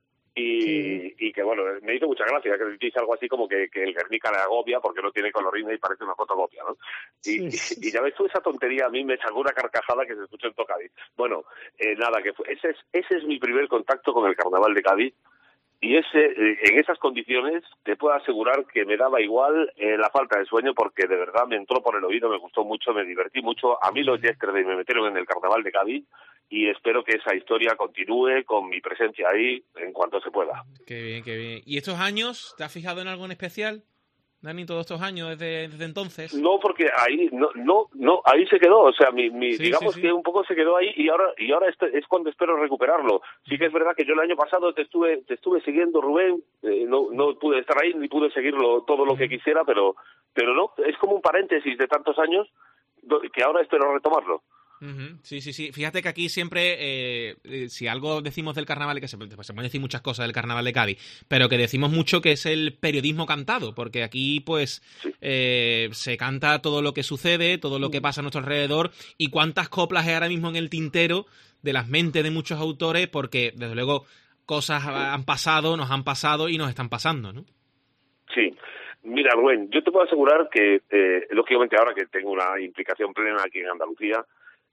y que bueno, me hizo mucha gracia que dice algo así como que el Guernica le agobia porque no tiene colorina y parece una fotocopia, ¿no? Y ya ves tú, esa tontería a mí me sacó una carcajada que se escuchó en todo Cádiz. Bueno, nada, ese es mi primer contacto con el Carnaval de Cádiz, y en esas condiciones te puedo asegurar que me daba igual la falta de sueño, porque de verdad me entró por el oído, me gustó mucho, me divertí mucho. A mí los Yesterday me metieron en el Carnaval de Cádiz, y espero que esa historia continúe con mi presencia ahí en cuanto se pueda. Qué bien, qué bien. ¿Y estos años, te has fijado en algo en especial, Dani, todos estos años desde entonces? No, porque ahí ahí se quedó, o sea, digamos que un poco se quedó ahí, y ahora es cuando espero recuperarlo. Sí que es verdad que yo el año pasado te estuve siguiendo, Rubén, no pude estar ahí ni pude seguirlo todo lo que quisiera, pero no, es como un paréntesis de tantos años que ahora espero retomarlo. Sí. Fíjate que aquí siempre, si algo decimos del carnaval, que se pueden decir muchas cosas del carnaval de Cádiz, pero que decimos mucho que es el periodismo cantado, porque aquí pues se canta todo lo que sucede, todo lo que pasa a nuestro alrededor, y cuántas coplas hay ahora mismo en el tintero de las mentes de muchos autores, porque desde luego cosas nos han pasado y nos están pasando, ¿no? Sí. Mira, Rubén, yo te puedo asegurar que, lógicamente ahora que tengo una implicación plena aquí en Andalucía,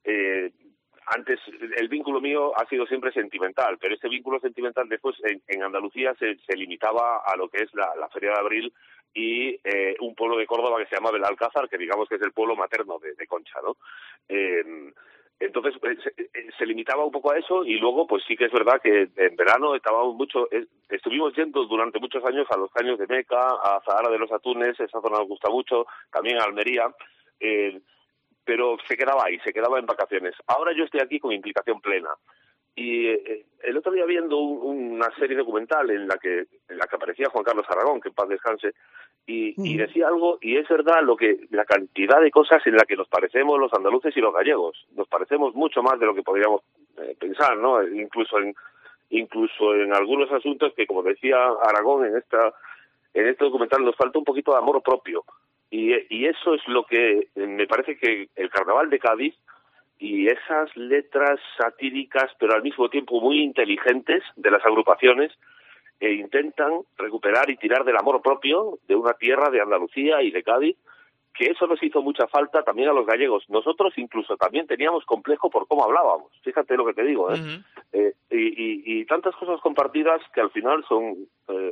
antes el vínculo mío ha sido siempre sentimental, pero este vínculo sentimental después en Andalucía se limitaba a lo que es la Feria de Abril y un pueblo de Córdoba que se llama Belalcázar, que digamos que es el pueblo materno de Concha, ¿no? Entonces se limitaba un poco a eso, y luego pues sí que es verdad que en verano estuvimos yendo durante muchos años a los Caños de Meca, a Zahara de los Atunes, esa zona nos gusta mucho, también a Almería, pero se quedaba ahí, se quedaba en vacaciones. Ahora yo estoy aquí con implicación plena, Y el otro día viendo una serie documental en la que aparecía Juan Carlos Aragón, que en paz descanse, y decía algo, y es verdad la cantidad de cosas en la que nos parecemos los andaluces y los gallegos. Nos parecemos mucho más de lo que podríamos pensar, ¿no? Incluso en algunos asuntos que, como decía Aragón en este documental, nos falta un poquito de amor propio. Y eso es lo que me parece que el Carnaval de Cádiz y esas letras satíricas, pero al mismo tiempo muy inteligentes de las agrupaciones, intentan recuperar y tirar del amor propio de una tierra de Andalucía y de Cádiz, que eso nos hizo mucha falta también a los gallegos. Nosotros incluso también teníamos complejo por cómo hablábamos, fíjate lo que te digo, y tantas cosas compartidas que al final son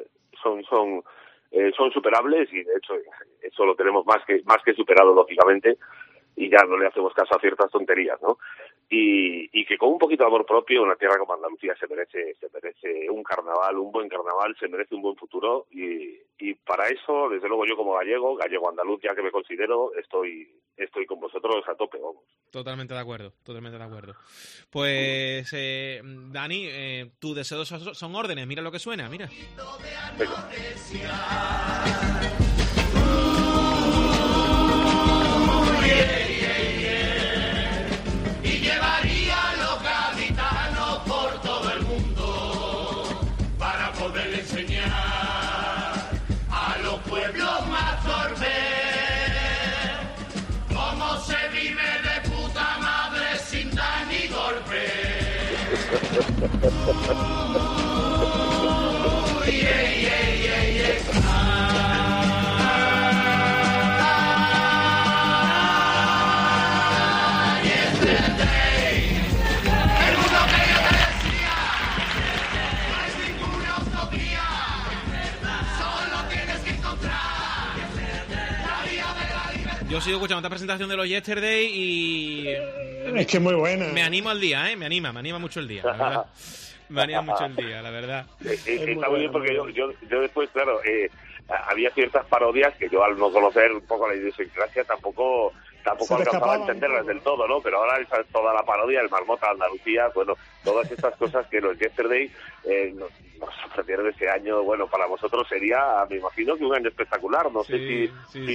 superables, y de hecho eso lo tenemos más que superado, lógicamente, y ya no le hacemos caso a ciertas tonterías, ¿no? Y que con un poquito de amor propio, una tierra como Andalucía se merece un carnaval, un buen carnaval, se merece un buen futuro, y para eso, desde luego, yo como gallego andaluz, ya que me considero, estoy con vosotros a tope, vamos. Totalmente de acuerdo. Pues, Dani, tus deseos son órdenes, mira lo que suena, mira. Venga. Y llevaría a los gaditanos por todo el mundo para poder enseñar a los pueblos más torpes cómo se vive de puta madre sin dar ni golpe. Yo sigo escuchando esta presentación de los Yesterday y... Es que es muy buena. Me animo al día, me anima mucho el día, la verdad. Me anima mucho el día, la verdad. Está muy bien porque yo después, claro, había ciertas parodias que yo, al no conocer un poco la idiosincrasia, tampoco alcanzaba a entenderlas del todo, ¿no? Pero ahora esa es toda la parodia, el Marmota Andalucía, bueno, todas estas cosas que los Yesterday nos sorprendieron ese año. Bueno, para vosotros sería, me imagino, que un año espectacular. No sé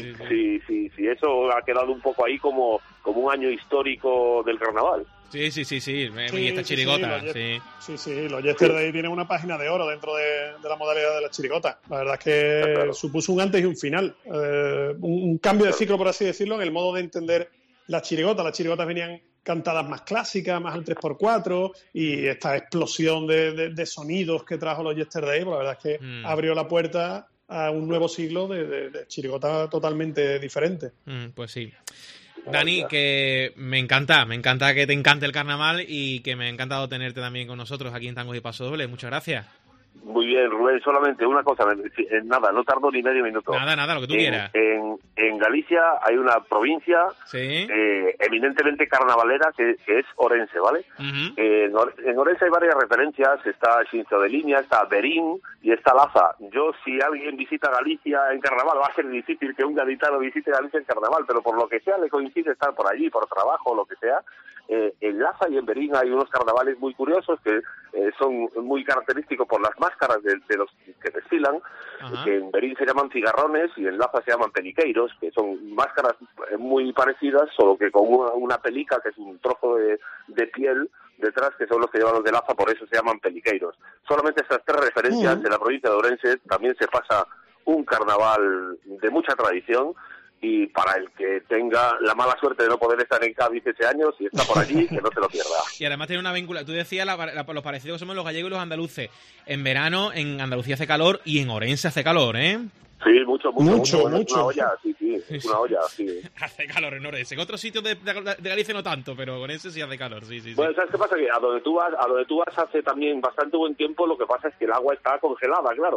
si eso ha quedado un poco ahí como un año histórico del carnaval. Sí, y esta chirigota, sí. Los Yesterday tienen una página de oro dentro de la modalidad de la chirigota. La verdad es que supuso un antes y un final, un cambio de ciclo, por así decirlo, en el modo de entender la chirigota. Las chirigotas venían cantadas más clásicas, más al 3x4, y esta explosión de sonidos que trajo los Yesterday, pues la verdad es que abrió la puerta a un nuevo siglo de chirigota totalmente diferente. Pues sí. Dani, que me encanta que te encante el carnaval y que me ha encantado tenerte también con nosotros aquí en Tangos y Pasodobles. Muchas gracias. Muy bien, Rubén, solamente una cosa, nada, no tardo ni medio minuto. Nada, lo que tú quieras. En Galicia hay una provincia eminentemente carnavalera que es Orense, ¿vale? En Orense hay varias referencias, está Xinzo de Liña, está Berín y está Laza. Si alguien visita Galicia en carnaval, va a ser difícil que un gaditano visite Galicia en carnaval, pero por lo que sea le coincide estar por allí, por trabajo o lo que sea. En Laza y en Berín hay unos carnavales muy curiosos que son muy característicos por las máscaras de los que desfilan, que en Berín se llaman cigarrones y en Laza se llaman peliqueiros, que son máscaras muy parecidas, solo que con una pelica, que es un trozo de piel detrás, que son los que llevan los de Laza, por eso se llaman peliqueiros. Solamente estas tres referencias. En la provincia de Ourense también se pasa un carnaval de mucha tradición, y para el que tenga la mala suerte de no poder estar en Cádiz ese año, si está por allí, que no se lo pierda. Y además tiene una vinculación. Tú decías los parecidos que somos los gallegos y los andaluces. En verano en Andalucía hace calor y en Orense hace calor, ¿eh? Sí, mucho. Es una olla, es una olla, sí. Hace calor en Orense. En otros sitios de Galicia no tanto, pero en Orense sí hace calor, sí. Bueno, ¿sabes qué pasa? Que a donde tú vas hace también bastante buen tiempo, lo que pasa es que el agua está congelada, claro.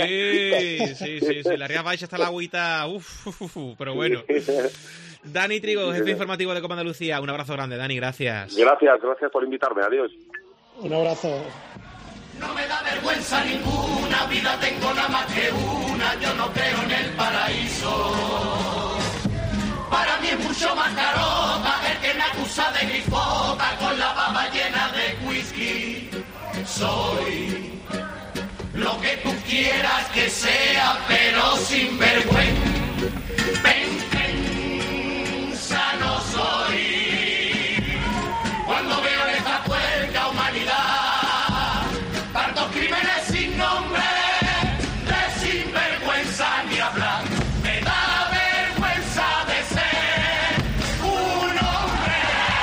Sí. La Ría Baixa está la agüita, pero bueno. Dani Trigo, jefe informativo de Copa Andalucía. Un abrazo grande, Dani, gracias. Gracias por invitarme, adiós. Un abrazo. No me da vergüenza ninguna, vida tengo nada más que una, yo no creo en el paraíso. Para mí es mucho más carota el que me acusa de grifota con la baba llena de whisky. Soy lo que tú quieras que sea, pero sin vergüenza no soy. Cuando veo en esta puerta humanidad tantos crímenes sin nombre, de sinvergüenza ni hablar. Me da vergüenza de ser un hombre.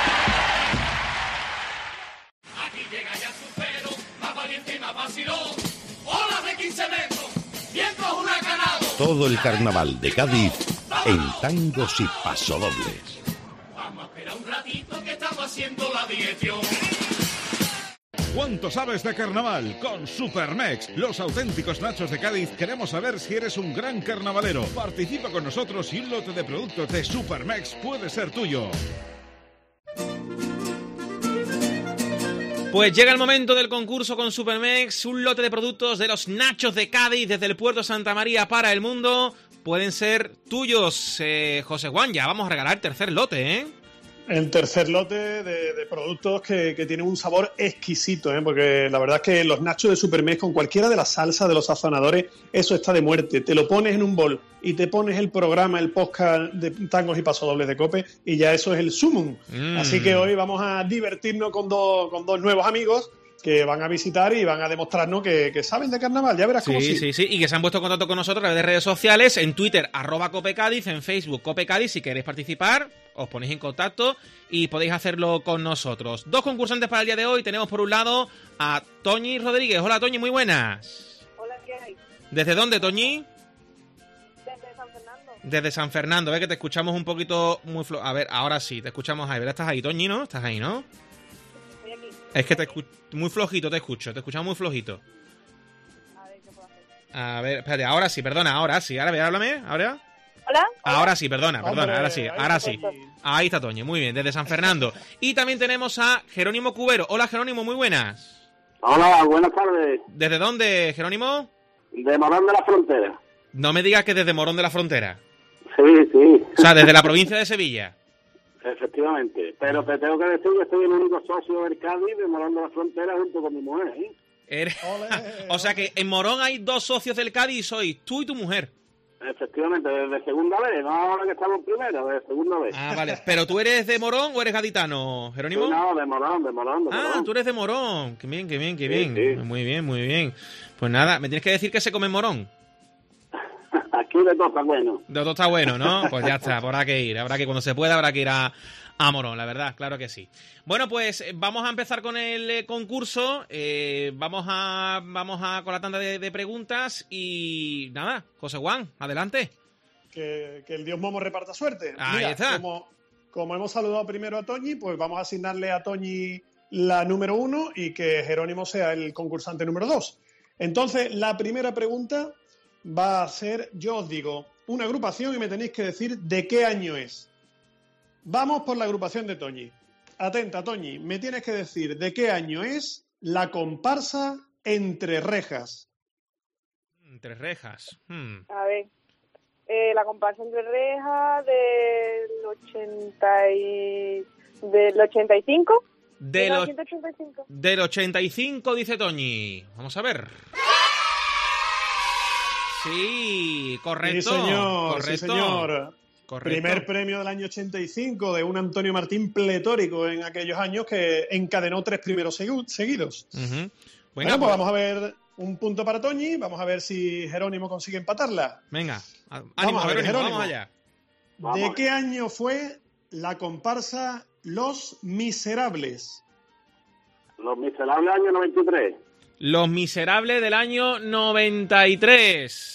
Aquí llega ya su pelo, más valiente y más vacilón. Olas de 15 metros, vientos huracanados. Todo el carnaval de Cádiz en tangos y pasodobles. Vamos a esperar un ratito que estamos haciendo la digestión. ¿Cuánto sabes de carnaval? Con Supermex, los auténticos nachos de Cádiz, queremos saber si eres un gran carnavalero. Participa con nosotros y un lote de productos de Supermex puede ser tuyo. Pues llega el momento del concurso con Supermex, un lote de productos de los nachos de Cádiz desde el puerto Santa María para el mundo. Pueden ser tuyos, José Juan, ya vamos a regalar el tercer lote, ¿eh? El tercer lote de productos que tienen un sabor exquisito, porque la verdad es que los nachos de Supermex con cualquiera de las salsas, de los sazonadores, eso está de muerte. Te lo pones en un bol y te pones el programa, el podcast de tangos y pasodobles de COPE y ya eso es el sumum. Así que hoy vamos a divertirnos con dos nuevos amigos que van a visitar y van a demostrarnos que saben de carnaval. Ya verás cómo sí. Sí, y que se han puesto en contacto con nosotros a través de redes sociales, en Twitter, @CopeCádiz, en Facebook, CopeCádiz. Si queréis participar, os ponéis en contacto y podéis hacerlo con nosotros. Dos concursantes para el día de hoy. Tenemos por un lado a Toñi Rodríguez. Hola, Toñi, muy buenas. Hola, ¿qué hay? ¿Desde dónde, Toñi? Desde San Fernando. Desde San Fernando, que te escuchamos un poquito muy flojo. A ver, ahora sí, te escuchamos ahí. ¿Verdad? Estás ahí, Toñi, ¿no? Estás ahí, ¿no? Estoy aquí. Es que te muy flojito te escuchamos muy flojito. A ver, ¿qué puedo hacer? A ver, espérate, ahora sí, perdona, ahora sí. Ahora, háblame, ahora. ¿Hola? Ahora sí, perdona, Hombre, ahora sí. Ahí está Toñi, muy bien, desde San Fernando. Y también tenemos a Jerónimo Cubero. Hola, Jerónimo, muy buenas. Hola, buenas tardes. ¿Desde dónde, Jerónimo? De Morón de la Frontera. No me digas que desde Morón de la Frontera. Sí. O sea, desde la provincia de Sevilla. Efectivamente. Pero te tengo que decir que soy el único socio del Cádiz de Morón de la Frontera junto con mi mujer, ¿eh? O sea que en Morón hay dos socios del Cádiz y sois tú y tu mujer. Efectivamente, desde segunda vez, no ahora que estamos en primera, de segunda vez. Ah, vale. ¿Pero tú eres de Morón o eres gaditano, Jerónimo? No, de Morón. Ah, tú eres de Morón. Qué bien. Sí. Muy bien. Pues nada, me tienes que decir que se come en Morón. Aquí de todo está bueno. De todo está bueno, ¿no? Pues ya está, habrá que ir. Cuando se pueda, habrá que ir a Morón, la verdad, claro que sí. Bueno, pues vamos a empezar con el concurso. Vamos a con la tanda de preguntas y nada, José Juan, adelante. Que el Dios Momo reparta suerte. Ahí Mira, está. Como hemos saludado primero a Toñi, pues vamos a asignarle a Toñi la número 1 y que Jerónimo sea el concursante número 2. Entonces, la primera pregunta va a ser, yo os digo, una agrupación y me tenéis que decir de qué año es. Vamos por la agrupación de Toñi. Atenta, Toñi, me tienes que decir de qué año es la comparsa Entre Rejas. Entre Rejas. A ver, la comparsa Entre Rejas del 85. Del 1985. Del 85, dice Toñi. Vamos a ver. Sí, correcto. Sí, señor. Correcto. Sí, señor. Correcto. Primer premio del año 85 de un Antonio Martín pletórico en aquellos años que encadenó 3 primeros seguidos. Uh-huh. Bueno, pues vamos a ver un punto para Toñi. Vamos a ver si Jerónimo consigue empatarla. Venga, ánimo, Jerónimo, vamos allá. ¿De qué año fue la comparsa Los Miserables? Los Miserables año 93. Los Miserables del año 93.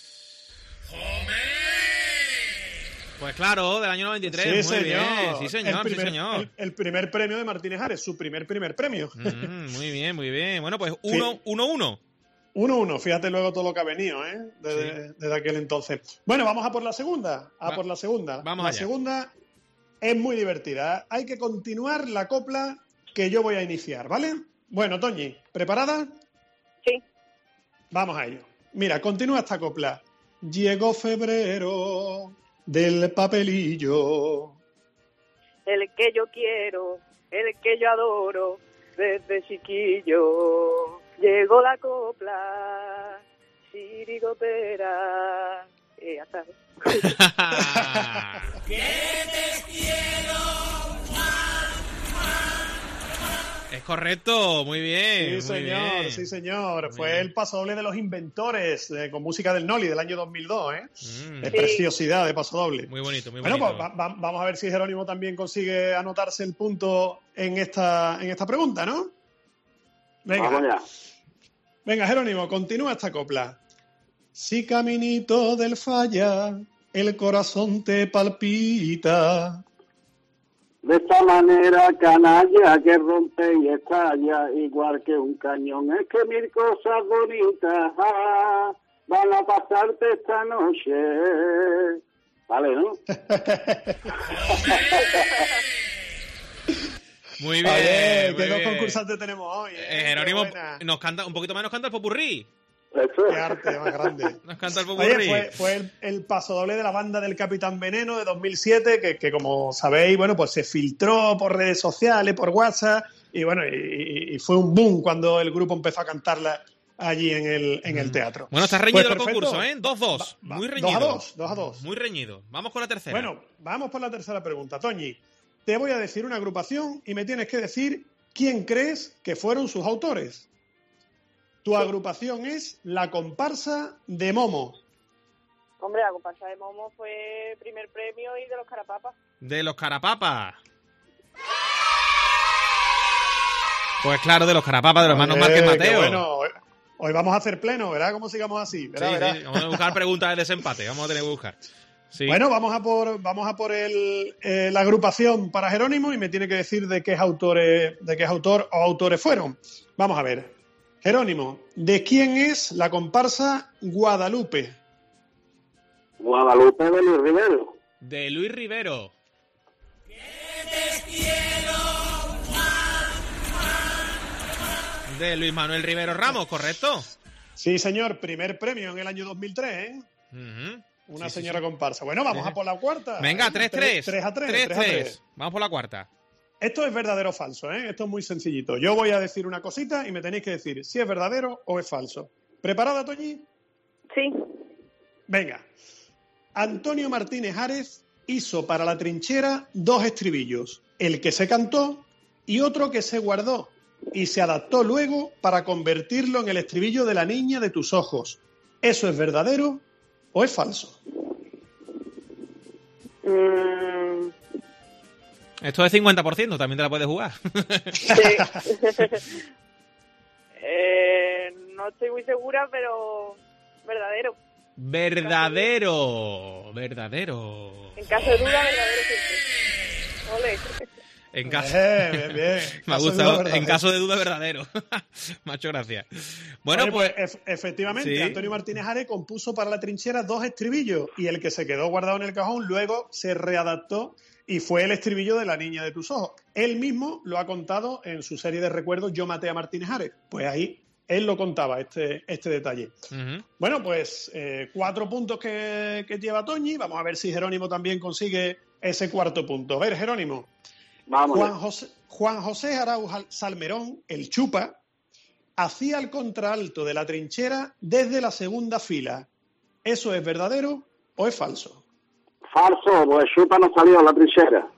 Pues claro, del año 93. Sí, muy señor. bien. Sí, señor, sí, señor. El primer premio de Martínez Ares, su primer premio. Muy bien. Bueno, pues 1-1. 1-1, fíjate luego todo lo que ha venido, desde aquel entonces. Bueno, vamos a por la segunda. Vamos allá. La segunda es muy divertida. Hay que continuar la copla que yo voy a iniciar, ¿vale? Bueno, Toñi, ¿preparada? Sí. Vamos a ello. Mira, continúa esta copla. Llegó febrero del papelillo. El que yo quiero, el que yo adoro, desde chiquillo. Llegó la copla, chirigotera. Ya sabes. Es correcto, muy bien. Sí, muy señor, bien. sí, señor. Fue bien. el pasodoble de los inventores, con música del Noli del año 2002, ¿eh? Es Sí. preciosidad de pasodoble. Muy bonito, muy Bueno, bonito. pues vamos a ver si Jerónimo también consigue anotarse el punto en esta pregunta, ¿no? Venga. Vamos allá. Venga, Jerónimo, continúa esta copla. Si caminito del falla, el corazón te palpita. De esta manera, canalla, que rompe y estalla, igual que un cañón. Es que mil cosas bonitas van a pasarte esta noche. Vale, ¿no? Muy bien. Oye, muy ¿qué dos bien. concursantes tenemos hoy? Jerónimo Qué buena. nos canta un poquito más, nos canta el popurrí. Qué arte más grande. Nos canta el popurrí. Oye, fue el pasodoble de la banda del Capitán Veneno de 2007, que como sabéis, bueno, pues se filtró por redes sociales, por WhatsApp, y bueno, y fue un boom cuando el grupo empezó a cantarla allí en el teatro. Bueno, está reñido Pues el perfecto. concurso, ¿eh? 2-2. Muy reñido. 2-2. Muy reñido. Vamos con la tercera. Bueno, vamos por la tercera pregunta. Toñi, te voy a decir una agrupación y me tienes que decir quién crees que fueron sus autores. Tu agrupación es La Comparsa de Momo. Hombre, la comparsa de Momo fue primer premio y de los Carapapas. De los Carapapas. Pues claro, de los Carapapas, de los hermanos Márquez Qué Mateo. bueno, hoy vamos a hacer pleno, ¿verdad? ¿Cómo sigamos así? ¿Verdad? Sí, ¿verdad? sí, vamos a buscar preguntas de desempate. Vamos a tener que buscar. Sí. Bueno, vamos a por la agrupación para Jerónimo y me tiene que decir de qué autor o autores fueron. Vamos a ver. Jerónimo, ¿de quién es la comparsa Guadalupe? Guadalupe de Luis Rivero. De Luis Rivero. De Luis Manuel Rivero Ramos, ¿correcto? Sí, señor, primer premio en el año 2003, ¿eh? Una señora comparsa. Bueno, vamos a por la cuarta. Venga, 3-3. 3-3. 3-3. Vamos por la cuarta. Esto es verdadero o falso, ¿eh? Esto es muy sencillito. Yo voy a decir una cosita y me tenéis que decir si es verdadero o es falso. ¿Preparada, Toñi? Sí. Venga. Antonio Martínez Ares hizo para La Trinchera 2 estribillos. El que se cantó y otro que se guardó. Y se adaptó luego para convertirlo en el estribillo de La niña de tus ojos. ¿Eso es verdadero o es falso? Esto es 50%, también te la puedes jugar. No estoy muy segura, pero verdadero. Verdadero. En caso de duda, verdadero siempre. Ole. En caso... bien. Me ha gustado. En caso de duda, verdadero. Muchas gracias. Bueno, Oye, pues... efectivamente, sí. Antonio Martínez Ares compuso para La Trinchera 2 estribillos y el que se quedó guardado en el cajón luego se readaptó y fue el estribillo de La niña de tus ojos. Él mismo lo ha contado en su serie de recuerdos Yo maté a Martínez Ares. Pues ahí él lo contaba, este detalle. Bueno, pues 4 puntos que lleva Toñi. Vamos a ver si Jerónimo también consigue ese 4º punto. A ver, Jerónimo. Vamos. Juan José Arauz Salmerón, el Chupa, hacía el contralto de La Trinchera desde la segunda fila. ¿Eso es verdadero o es falso? Falso, pues Chupa no salió a La Trinchera.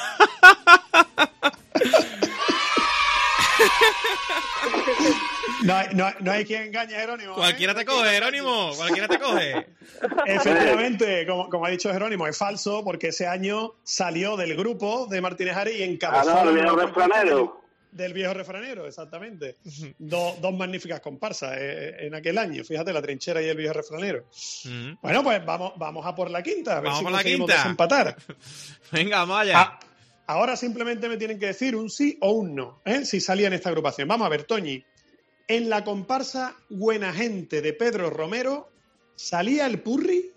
No hay quien engañe a Jerónimo. Cualquiera te coge, Jerónimo. Cualquiera te coge. Efectivamente, como ha dicho Jerónimo, es falso porque ese año salió del grupo de Martínez Ares y encabezó el viejo refranero. Del viejo refranero, exactamente. Dos magníficas comparsas en aquel año. Fíjate, La Trinchera y el viejo refranero. Bueno, pues vamos a por la quinta. A ver si conseguimos desempatar. Venga, vamos allá. Ahora simplemente me tienen que decir un sí o un no, si salía en esta agrupación. Vamos a ver, Toñi. En la comparsa Buena Gente de Pedro Romero, ¿salía el Purri?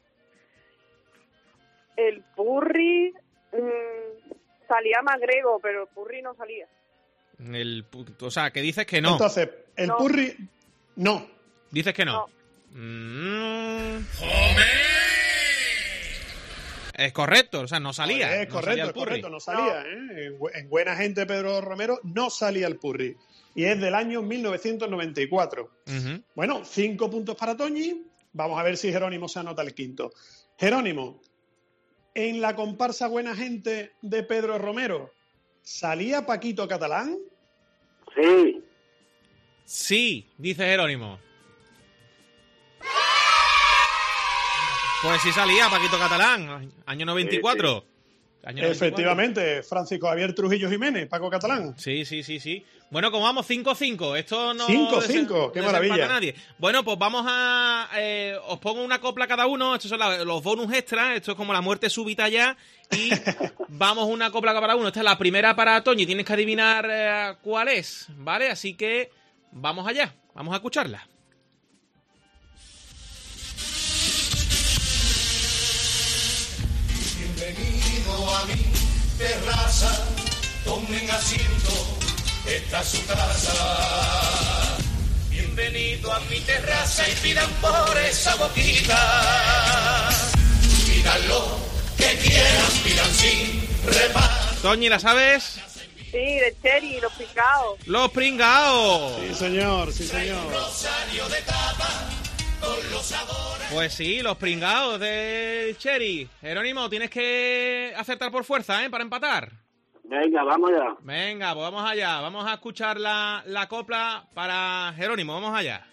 El Purri salía Magrego, pero el Purri no salía. O sea, que dices que no. Entonces, el No. Purri, no. Dices que no. Es correcto, o sea, no salía. Es correcto, no salía. En Buena Gente Pedro Romero no salía el Purri. Y es del año 1994. Bueno, 5 puntos para Toñi. Vamos a ver si Jerónimo se anota el quinto. Jerónimo, en la comparsa Buena Gente de Pedro Romero, ¿salía Paquito Catalán? Sí. Sí, dice Jerónimo. Pues sí salía Paquito Catalán, año 94. Año 94. Efectivamente, Francisco Javier Trujillo Jiménez, Paco Catalán. Sí. Bueno, como vamos 5-5, esto no 5-5, qué maravilla. A nadie. Bueno, pues vamos a... os pongo una copla cada uno, estos son los bonus extras, esto es como la muerte súbita ya, y vamos una copla cada uno. Esta es la primera para Toñi, tienes que adivinar cuál es, ¿vale? Así que vamos allá, vamos a escucharla. Bienvenido a mi terraza, tomen asiento, esta es su casa. Bienvenido a mi terraza y pidan por esa boquita. Pidan lo que quieran, pidan sin reparo. Toñi, ¿la sabes? Sí, de Cherry, los pringaos. ¡Los pringaos! Sí, señor, sí, señor. Rosario de tapa con los sabores. Pues sí, los pringaos de Cherry. Jerónimo, tienes que acertar por fuerza, para empatar. Venga, vamos allá. Venga, pues vamos allá. Vamos a escuchar la copla para Jerónimo. Vamos allá.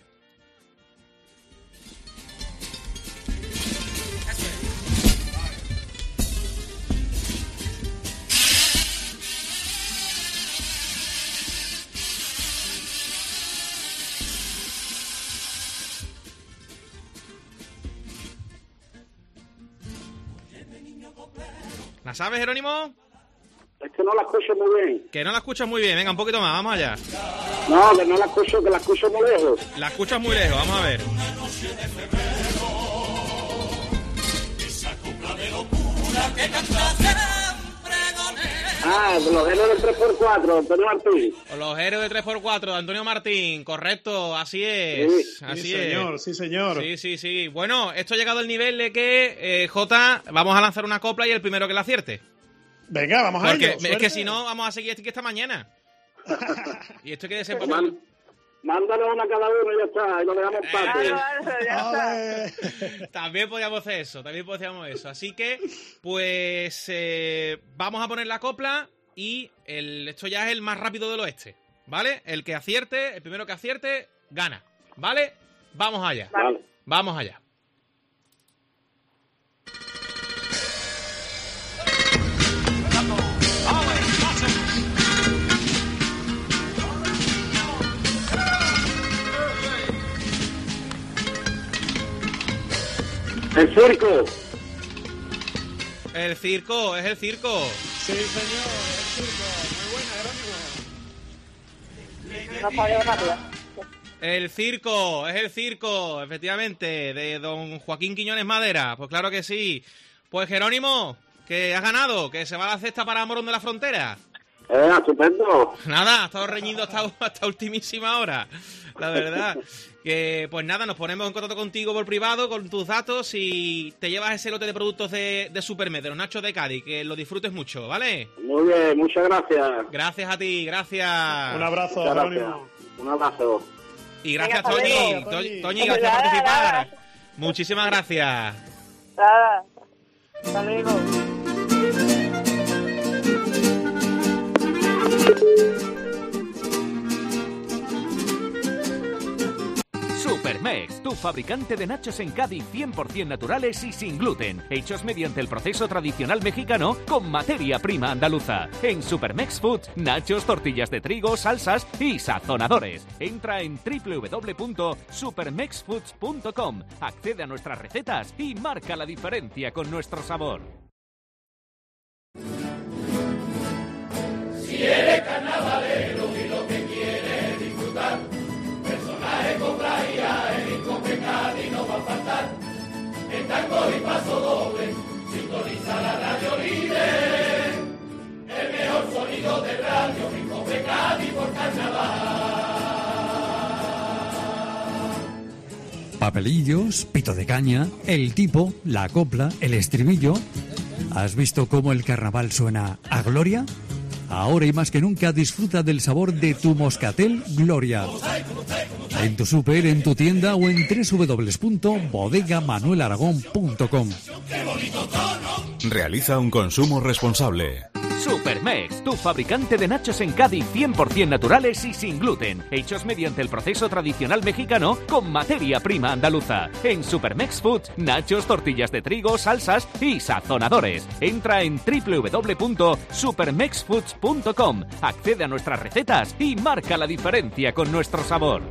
¿La sabes, Jerónimo? Es que no la escucho muy bien. Que no la escuchas muy bien. Venga, un poquito más. Vamos allá. No, que no la escucho, que la escucho muy lejos. La escuchas muy lejos. Vamos a ver. Esa copla de locura que cantaste Ah, los héroes del 3x4, Antonio Martín. Los héroes de 3x4 de Antonio Martín, correcto, así es. Sí, así sí, es. señor, sí, señor. Sí. Bueno, esto ha llegado al nivel de que, Jota, vamos a lanzar una copla y el primero que la acierte. Venga, vamos a Porque ello. es que si no, vamos a seguir esta mañana. Y esto hay que desempatar. Mándanos una cada uno y ya está, y lo dejamos parte. También podíamos hacer eso, Así que, pues, vamos a poner la copla y esto ya es el más rápido del oeste, ¿vale? El primero que acierte, gana, ¿vale? Vamos allá. Vale. Vamos allá. El circo. El circo, es el circo. Sí, señor, el circo. Muy buena, Jerónimo. No sabía nada. El circo, es el circo, efectivamente, de don Joaquín Quiñones Madera. Pues claro que sí. Pues Jerónimo, que has ganado, que se va a la cesta para Morón de la Frontera. Estupendo. Nada, ha estado reñido hasta ultimísima hora, la verdad. Que pues nada, nos ponemos en contacto contigo por privado, con tus datos y te llevas ese lote de productos de Supermed, de los nachos de Cádiz, que lo disfrutes mucho, ¿vale? Muy bien, muchas gracias. Gracias a ti, gracias. Un abrazo, Jerónimo. Un abrazo. Y gracias, Venga, Toñi. hasta Toñi, luego. gracias por participar. Nada. Muchísimas gracias. Nada. Hasta luego. Supermex, tu fabricante de nachos en Cádiz 100% naturales y sin gluten, hechos mediante el proceso tradicional mexicano con materia prima andaluza. En Supermex Foods, nachos, tortillas de trigo, salsas y sazonadores. Entra en www.supermexfoods.com, accede a nuestras recetas y marca la diferencia con nuestro sabor. Si eres carnavalero y lo que quieres disfrutar, personaje con playa, el Incope Cádiz no va a faltar. En tango y paso doble, sintoniza la radio líder. El mejor sonido de radio, Incope Cádiz por carnaval. Papelillos, pito de caña, el tipo, la copla, el estribillo. ¿Has visto cómo el carnaval suena a gloria? Ahora y más que nunca disfruta del sabor de tu Moscatel Gloria. En tu súper, en tu tienda o en www.bodegamanuelaragón.com. Realiza un consumo responsable. Supermex, tu fabricante de nachos en Cádiz 100% naturales y sin gluten, hechos mediante el proceso tradicional mexicano con materia prima andaluza. En Supermex Foods, nachos, tortillas de trigo, salsas y sazonadores. Entra en www.supermexfoods.com, accede a nuestras recetas y marca la diferencia con nuestro sabor.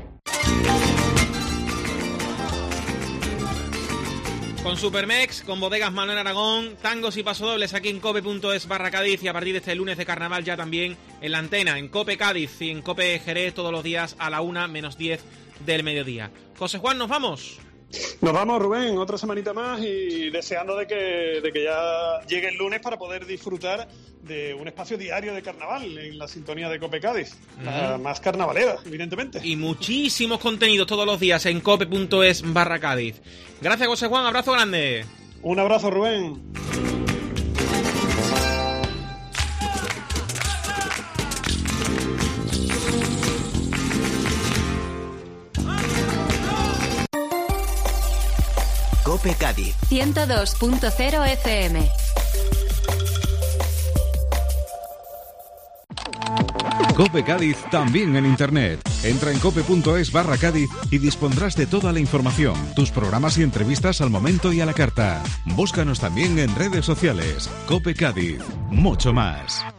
Con Supermex, con Bodegas Manuel Aragón, tangos y pasodobles aquí en cope.es/Cádiz y a partir de este lunes de carnaval ya también en la antena, en Cope Cádiz y en Cope Jerez todos los días a la 1:10 del mediodía. José Juan, ¿nos vamos? Nos vamos, Rubén, otra semanita más y deseando de que ya llegue el lunes para poder disfrutar de un espacio diario de carnaval en la sintonía de Cope Cádiz, la más carnavalera, evidentemente. Y muchísimos contenidos todos los días en cope.es/Cádiz. Gracias, José Juan, abrazo grande. Un abrazo, Rubén. Cope Cádiz 102.0 FM. Cope Cádiz también en internet. Entra en cope.es/Cádiz y dispondrás de toda la información, tus programas y entrevistas al momento y a la carta. Búscanos también en redes sociales. Cope Cádiz, mucho más.